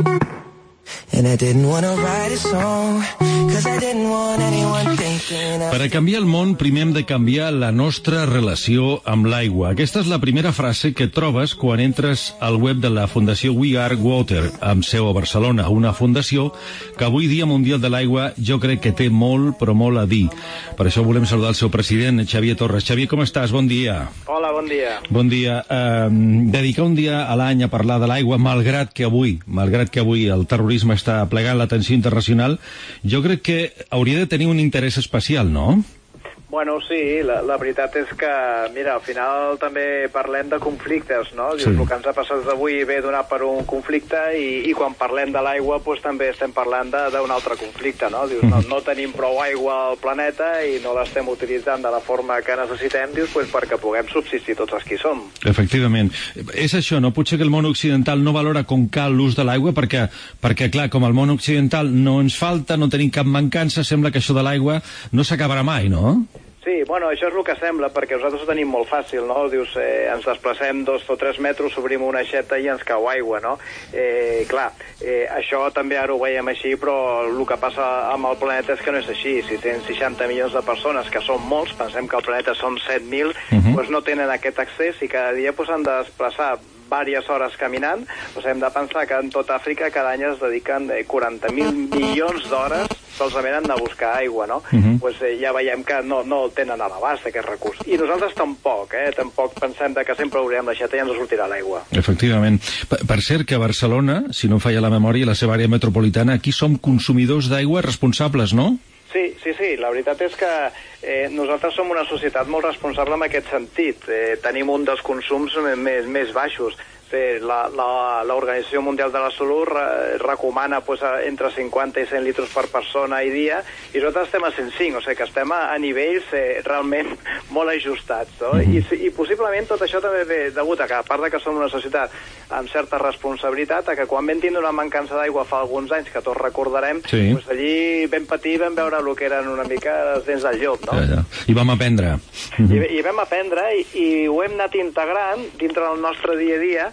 And I didn't want to write a song, cause I didn't want anyone thinking of... Per a canviar el món, primer hem de canviar la nostra relació amb l'aigua. Aquesta és la primera frase que trobes quan entres al web de la Fundació We Are Water, amb seu a Barcelona, una fundació que avui, Dia Mundial de l'Aigua, jo crec que té molt, però molt a dir. Per això volem saludar el seu president, Xavier Torres. Xavier, com estàs? Bon dia. Hola, bon dia. Bon dia. Uh, dedicar un dia a l'any a parlar de l'aigua, malgrat que avui, malgrat que avui el terrorisme està plegant l'atenció internacional, jo crec que hauria de tenir un interès especial, no? Bueno, sí, la, la veritat és que, mira, al final també parlem de conflictes, no? Dius, Sí. el que ens ha passat avui ve donat per un conflicte i, i quan parlem de l'aigua doncs, també estem parlant de- d'un altre conflicte, no? Dius, no, no tenim prou aigua al planeta i no l'estem utilitzant de la forma que necessitem, dius, doncs, perquè puguem subsistir tots els qui som. Efectivament. És això, no? Potser que el món occidental no valora com cal l'ús de l'aigua perquè, perquè, clar, com el món occidental no ens falta, no tenim cap mancança, sembla que això de l'aigua no s'acabarà mai, no? Sí, bueno, això és el que sembla, perquè nosaltres ho tenim molt fàcil, no? Dius, eh, ens desplacem dos o tres metres, obrim una aixeta i ens cau aigua, no? Eh, clar, eh, això també ara ho veiem així, però el que passa amb el planeta és que no és així. Si tens seixanta milions de persones, que són molts, pensem que el planeta són set mil, Mhm. doncs no tenen aquest accés i cada dia doncs, han de desplaçar diverses hores caminant. Doncs hem de pensar que en tot Àfrica cada any es dediquen eh, quaranta mil milions d'hores solament han de buscar aigua, no? Mhm. Pues, eh, ja veiem que no, no el tenen a l'abast, aquest recurs. I nosaltres tampoc, eh? Tampoc pensem de que sempre obrirem l'aixeta i ens sortirà l'aigua. Efectivament. Per, per cert, que a Barcelona, si no em falla la memòria, la seva àrea metropolitana, aquí som consumidors d'aigua responsables, no? Sí, sí, sí, la veritat és que eh, nosaltres som una societat molt responsable en aquest sentit. Eh, tenim un dels consums més, més baixos. Eh, la, la, l'Organització Mundial de la Salut re, recomana pues, entre cinquanta i cent litres per persona i dia, i nosaltres estem a cent cinc, o sigui que estem a, a nivells eh, realment molt ajustats, no? I, I possiblement tot això també ve degut a que, a part de que som una societat amb certa responsabilitat, a que quan vam tindre una mancança d'aigua fa alguns anys, que tots recordarem, Sí. doncs allí vam patir i vam veure el que eren una mica les dents del llop, no? Ja, ja. I vam aprendre. I, I vam aprendre i, i ho hem anat integrant dintre del nostre dia a dia,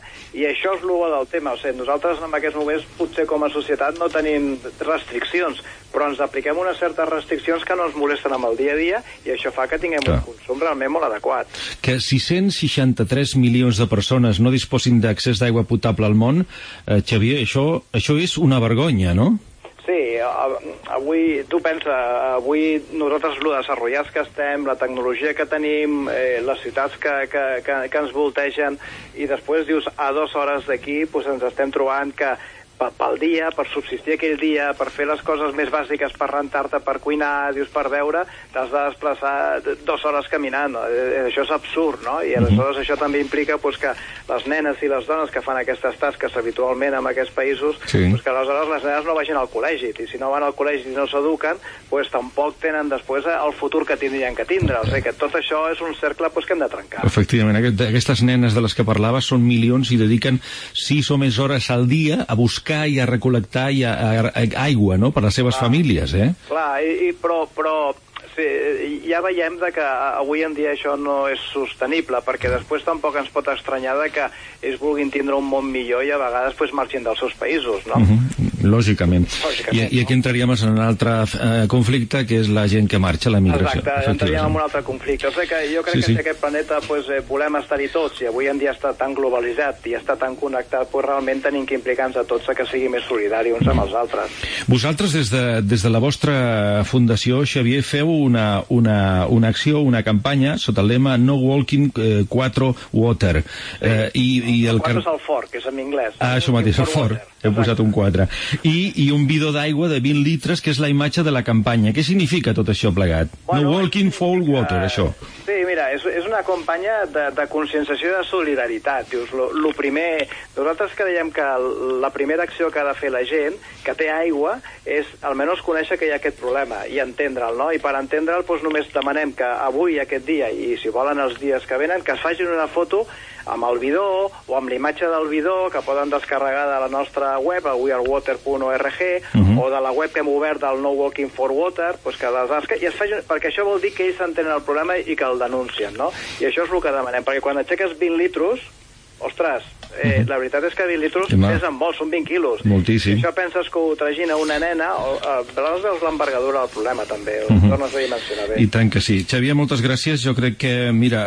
I això és l'u del tema. O sigui, nosaltres en aquests moments, potser com a societat, no tenim restriccions, però ens apliquem unes certes restriccions que no ens molesten amb el dia a dia, i això fa que tinguem Clar. un consum realment molt adequat. Que sis-cents seixanta-tres milions de persones no disposin d'accés d'aigua potable al món, eh, Xavier, això, això és una vergonya, no? Sí, avui, tu pensa, avui nosaltres lo desenvolupats que estem, la tecnologia que tenim, eh, les ciutats que, que, que, que ens voltegen, i després dius, a dues hores d'aquí pues, ens estem trobant que pel dia, per subsistir aquell dia, per fer les coses més bàsiques, per rentar-te, per cuinar, dius, per beure, t'has de desplaçar dues hores caminant. No? Això és absurd, no? I aleshores això també implica pues, que les nenes i les dones que fan aquestes tasques habitualment en aquests països, sí. pues, que aleshores les nenes no vagin al col·legi, i si no van al col·legi i no s'eduquen, pues, tampoc tenen després el futur que tindrien que tindre. O sigui que tot això és un cercle pues, que hem de trencar. Efectivament, aquestes nenes de les que parlava són milions i dediquen sis o més hores al dia a buscar i a recol·lectar i a, a, a, aigua, no?, per a les seves Clar. famílies, eh? Clar, i, i, però, però sí, ja veiem de que avui en dia això no és sostenible, perquè després tampoc ens pot estranyar de que ells vulguin tindre un món millor i a vegades pues, marxin dels seus països, no? Uh -huh. Lògicament. Lògicament I, I aquí entraríem en un altre eh, conflicte, que és la gent que marxa, la migració. Exacte, entraríem en un altre conflicte. O sigui que jo crec sí, que sí. si aquest planeta pues, eh, volem estar-hi tots, i avui en dia està tan globalitzat i està tan connectat, pues, realment tenim que implicar-nos a tots a que sigui més solidari uns amb els altres. Vosaltres, des de, des de la vostra fundació, Xavier, feu una, una, una acció, una campanya, sota el lema No Walking eh, quatre Water. Sí. Eh, i, i el el quatre és el fort, que és en anglès. Ah, això mateix, el fort. He posat un quatre. I, i un bidó d'aigua de vint litres, que és la imatge de la campanya. Què significa tot això plegat? Bueno, no Walking for Water, uh, això. Sí, mira, és, és una campanya de, de conscienciació de solidaritat. Dius, lo, lo primer... Nosaltres creiem que la primera acció que ha de fer la gent que té aigua és almenys conèixer que hi ha aquest problema i entendre'l, no? I per entendre'l doncs, només demanem que avui, aquest dia, i si volen els dies que venen, que es facin una foto amb el bidó o amb la imatge del bidó que poden descarregar de la nostra web, a we are water punt org, uh -huh. o de la web que hem obert del No Walking for Water, doncs que les, i es facin, perquè això vol dir que ells entenen el problema i que el denuncien, no? I això és el que demanem, perquè quan aixeques vint litros, ostres, eh, uh -huh. la veritat és que vint litros pesen molt, són vint quilos. Moltíssim. Si això penses que ho tragina una nena, o, eh, veus l'envergadura del problema, també, ho uh -huh. tornes a dimensionar bé. I tant que sí. Xavier, moltes gràcies. Jo crec que, mira,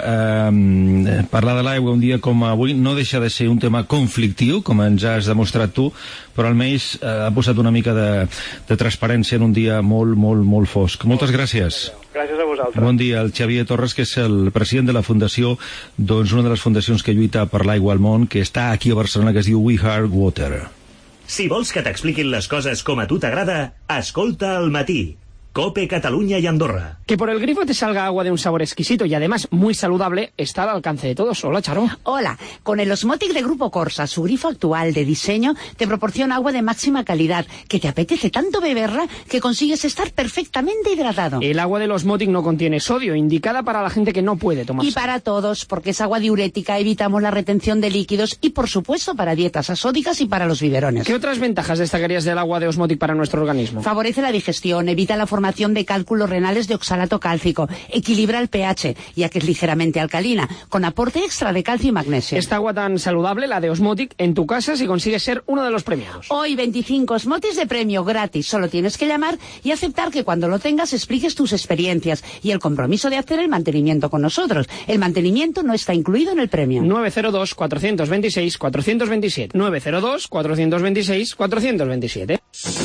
eh, parlar de l'aigua un dia com avui no deixa de ser un tema conflictiu, com ens has demostrat tu, però almenys eh, ha posat una mica de, de transparència en un dia molt, molt, molt fosc. Moltes gràcies. Gràcies a vosaltres. Bon dia. El Xavier Torres, que és el president de la fundació, doncs una de les fundacions que lluita per l'aigua al món, que està aquí a Barcelona, que es diu We Are Water. Si vols que t'expliquin les coses com a tu t'agrada, escolta Al Matí. COPE Cataluña y Andorra. Que por el grifo te salga agua de un sabor exquisito y además muy saludable está al alcance de todos. Hola, Charo. Hola. Con el Osmotic de Grupo Corsa, su grifo actual de diseño te proporciona agua de máxima calidad, que te apetece tanto beberla que consigues estar perfectamente hidratado. El agua del Osmotic no contiene sodio, indicada para la gente que no puede tomarse. Y para todos, porque es agua diurética, evitamos la retención de líquidos y, por supuesto, para dietas asódicas y para los biberones. ¿Qué otras ventajas destacarías del agua de Osmotic para nuestro organismo? Favorece la digestión, evita la formación de cálculos renales de oxalato cálcico, equilibra el pH, ya que es ligeramente alcalina, con aporte extra de calcio y magnesio. Esta agua tan saludable, la de Osmotic, en tu casa si consigues ser uno de los premiados. Hoy veinticinco Osmotics de premio gratis, solo tienes que llamar y aceptar que cuando lo tengas expliques tus experiencias y el compromiso de hacer el mantenimiento con nosotros. El mantenimiento no está incluido en el premio. nueve cero dos, cuatro dos seis, cuatro dos siete. nueve cero dos, cuatro dos seis, cuatro dos siete.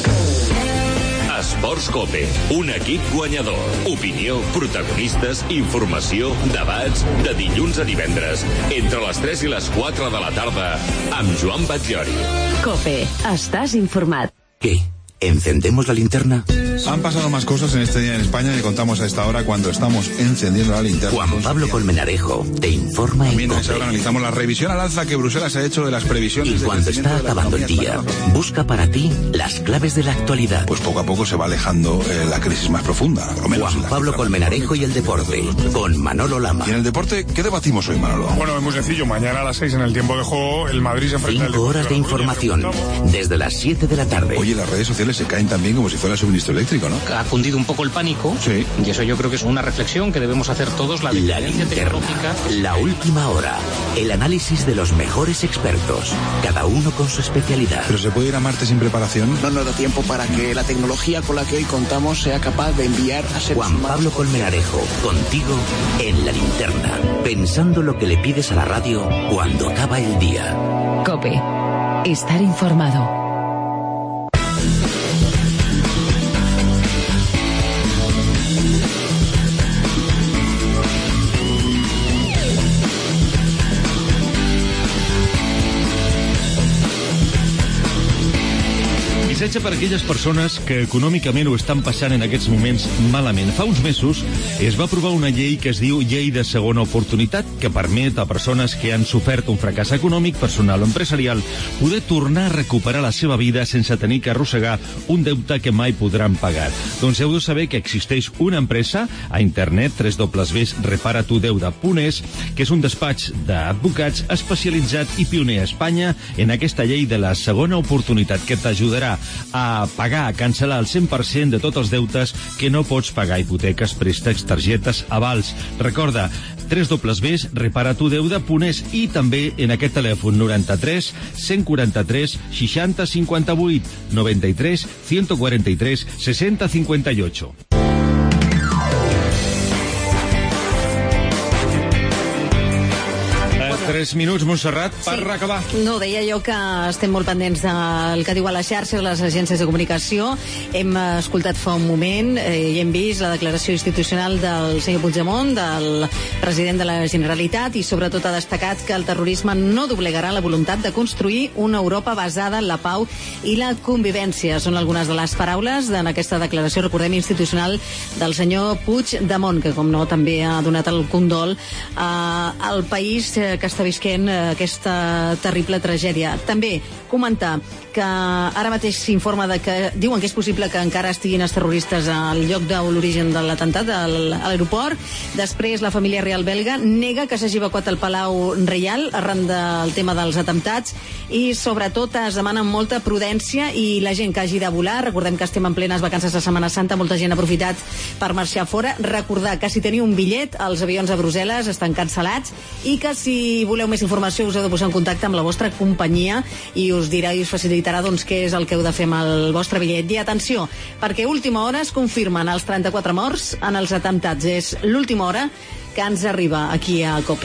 Esports COPE, un equip guanyador. Opinió, protagonistes, informació, debats, de dilluns a divendres, entre les tres i les quatre de la tarda, amb Joan Batllori. COPE, estàs informat. ¿Qué? ¿Encendemos la linterna? Han pasado más cosas en este día en España que contamos a esta hora cuando estamos encendiendo la linterna. Juan Pablo Colmenarejo te informa en Mientras COPE. ahora analizamos la revisión al alza que Bruselas ha hecho de las previsiones. Y cuando de está acabando el día, española, busca para ti las claves de la actualidad. Pues poco a poco se va alejando eh, la crisis más profunda. Por lo menos Juan Pablo Colmenarejo y el deporte, con Manolo Lama. Y en el deporte, ¿qué debatimos hoy, Manolo? Bueno, es muy sencillo. Mañana a las seis en el tiempo de juego, el Madrid se enfrenta al Cinco horas de información, desde las siete de la tarde. Oye, las redes sociales cables se caen también como si fuera suministro eléctrico, ¿no? Ha cundido un poco el pánico. Sí. Y eso yo creo que es una reflexión que debemos hacer todos. La, la linterna, la última hora, el análisis de los mejores expertos, cada uno con su especialidad. ¿Pero se puede ir a Marte sin preparación? No nos da tiempo para que la tecnología con la que hoy contamos sea capaz de enviar a seres Juan humanos. Pablo Colmenarejo, contigo en la linterna, pensando lo que le pides a la radio cuando acaba el día. COPE. Estar informado. Missatge per a aquelles persones que econòmicament ho estan passant en aquests moments malament. Fa uns mesos es va aprovar una llei que es diu Llei de Segona Oportunitat, que permet a persones que han sofert un fracàs econòmic, personal o empresarial, poder tornar a recuperar la seva vida sense tenir que arrossegar un deute que mai podran pagar. Doncs heu de saber que existeix una empresa a internet, w w w punt repara tu deuda punt es, que és un despatx d'advocats especialitzat i pioner a Espanya en aquesta llei de la segona oportunitat, que t'ajudarà a pagar, a cancel·lar el cent per cent de tots els deutes que no pots pagar: hipoteques, préstecs, targetes, avals. Recorda, w w w punt repara tu deuda punt es, i també en aquest telèfon noranta-tres cent quaranta-tres seixanta cinquanta-vuit, noranta-tres cent quaranta-tres seixanta cinquanta-ocho. Tres minuts, Montserrat, per sí. acabar. No, deia jo que estem molt pendents del que diu a les xarxes, les agències de comunicació. Hem escoltat fa un moment eh, i hem vist la declaració institucional del senyor Puigdemont, del president de la Generalitat, i sobretot ha destacat que el terrorisme no doblegarà la voluntat de construir una Europa basada en la pau i la convivència. Són algunes de les paraules en aquesta declaració, recordem, institucional del senyor Puigdemont, que com no també ha donat el condol eh, al país eh, que està visquent aquesta terrible tragèdia. També comentar que ara mateix s'informa de que diuen que és possible que encara estiguin els terroristes al lloc de l'origen de l'atemptat, a l'aeroport. Després, la família real belga nega que s'hagi evacuat el Palau Reial arran del tema dels atemptats, i sobretot es demana molta prudència, i la gent que hagi de volar, recordem que estem en plenes vacances de Setmana Santa, molta gent ha aprofitat per marxar fora. Recordar que si teniu un bitllet, els avions a Brussel·les estan cancel·lats, i que si voleu més informació us heu de posar en contacte amb la vostra companyia i us dirà i us facilitarà doncs què és el que heu de fer amb el vostre bitllet. I atenció, perquè a última hora es confirmen els trenta-quatre morts en els atemptats. És l'última hora que ens arriba aquí a COPE.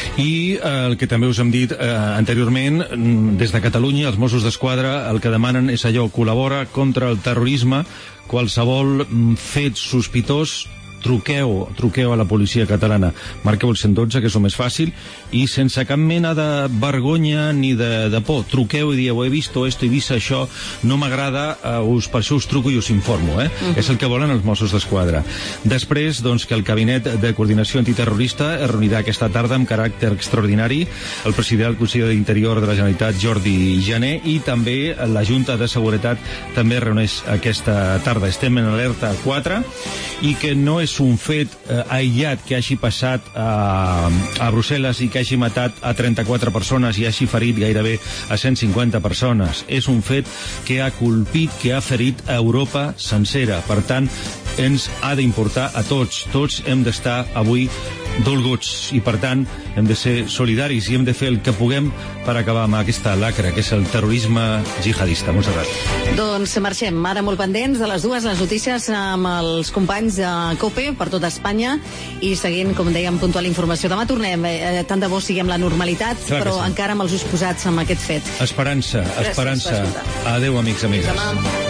I eh, el que també us hem dit eh, anteriorment, des de Catalunya, els Mossos d'Esquadra el que demanen és allò: col·labora contra el terrorisme. Qualsevol fet sospitós, truqueu, truqueu a la policia catalana, marqueu el cent dotze, que és el més fàcil, i sense cap mena de vergonya ni de, de por, truqueu i dieu: he vist esto, he vist això, no m'agrada, uh, us, per això us truco i us informo, eh? Uh-huh. És el que volen els Mossos d'Esquadra. Després, doncs, que el Gabinet de Coordinació Antiterrorista es reunirà aquesta tarda amb caràcter extraordinari, el president del Consell d'Interior de la Generalitat, Jordi Jané, i també la Junta de Seguretat també es reuneix aquesta tarda. Estem en alerta quatre, i que no és un fet eh, aïllat que hagi passat a, a Brussel·les i que hagi matat a trenta-quatre persones i hagi ferit gairebé a cent cinquanta persones. És un fet que ha colpit, que ha ferit a Europa sencera. Per tant, ens ha d'importar a tots. Tots hem d'estar avui dolguts, i per tant hem de ser solidaris i hem de fer el que puguem per acabar amb aquesta lacra que és el terrorisme jihadista. Montserrat. Doncs marxem, ara molt pendents de les dues, les notícies amb els companys de COPE per tota Espanya, i seguint, com dèiem, puntual informació. Demà tornem, eh, tant de bo siguem la normalitat, clar, però sí, encara amb els ulls posats amb aquest fet. Esperança, esperança. Adéu, amics, amigues. Demà.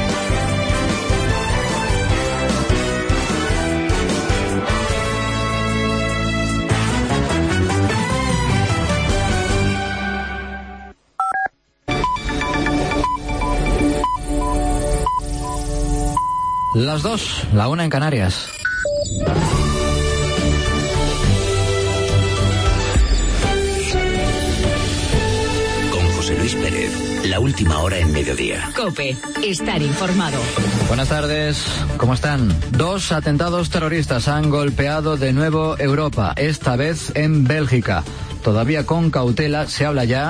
Las dos, la una en Canarias. Con José Luis Pérez, la última hora en mediodía. COPE, estar informado. Buenas tardes, ¿cómo están? Dos atentados terroristas han golpeado de nuevo Europa, esta vez en Bélgica. Todavía con cautela se habla ya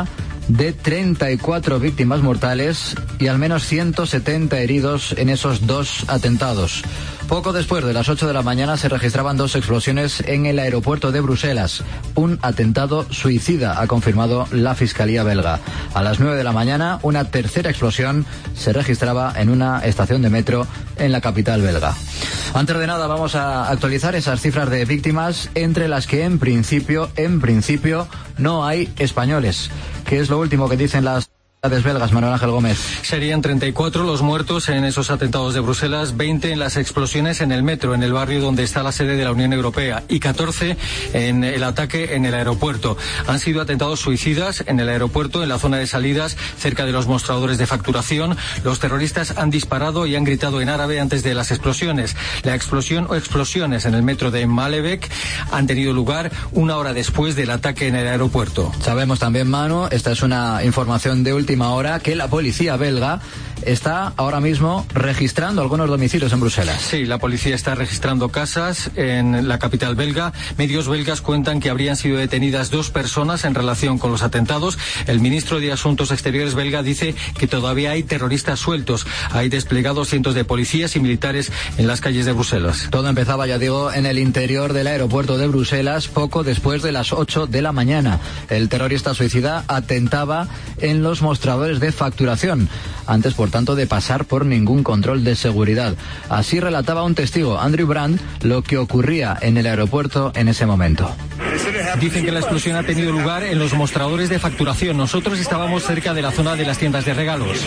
de treinta y cuatro víctimas mortales y al menos ciento setenta heridos en esos dos atentados. Poco después de las ocho de la mañana se registraban dos explosiones en el aeropuerto de Bruselas. Un atentado suicida, ha confirmado la Fiscalía belga. A las nueve de la mañana, una tercera explosión se registraba en una estación de metro en la capital belga. Antes de nada, vamos a actualizar esas cifras de víctimas, entre las que en principio, en principio, no hay españoles. ¿Qué es lo último que dicen las autoridades belgas, Manuel Ángel Gómez? Serían treinta y cuatro los muertos en esos atentados de Bruselas, veinte en las explosiones en el metro, en el barrio donde está la sede de la Unión Europea, y catorce en el ataque en el aeropuerto. Han sido atentados suicidas en el aeropuerto, en la zona de salidas, cerca de los mostradores de facturación. Los terroristas han disparado y han gritado en árabe antes de las explosiones. La explosión o explosiones en el metro de Malbec han tenido lugar una hora después del ataque en el aeropuerto. Sabemos también, Manu, esta es una información de última hora, que la policía belga está ahora mismo registrando algunos domicilios en Bruselas. Sí, la policía está registrando casas en la capital belga. Medios belgas cuentan que habrían sido detenidas dos personas en relación con los atentados. El ministro de Asuntos Exteriores belga dice que todavía hay terroristas sueltos. Hay desplegados cientos de policías y militares en las calles de Bruselas. Todo empezaba, ya digo, en el interior del aeropuerto de Bruselas poco después de las ocho de la mañana. El terrorista suicida atentaba en los mostradores de facturación, antes, por tanto, de pasar por ningún control de seguridad. Así relataba un testigo, Andrew Brand, lo que ocurría en el aeropuerto en ese momento. Dicen que la explosión ha tenido lugar en los mostradores de facturación. Nosotros estábamos cerca de la zona de las tiendas de regalos.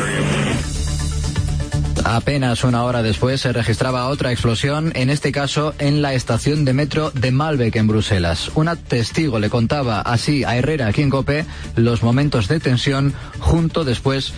Apenas una hora después se registraba otra explosión, en este caso en la estación de metro de Malbec en Bruselas. Una testigo le contaba así a Herrera, aquí en COPE, los momentos de tensión junto después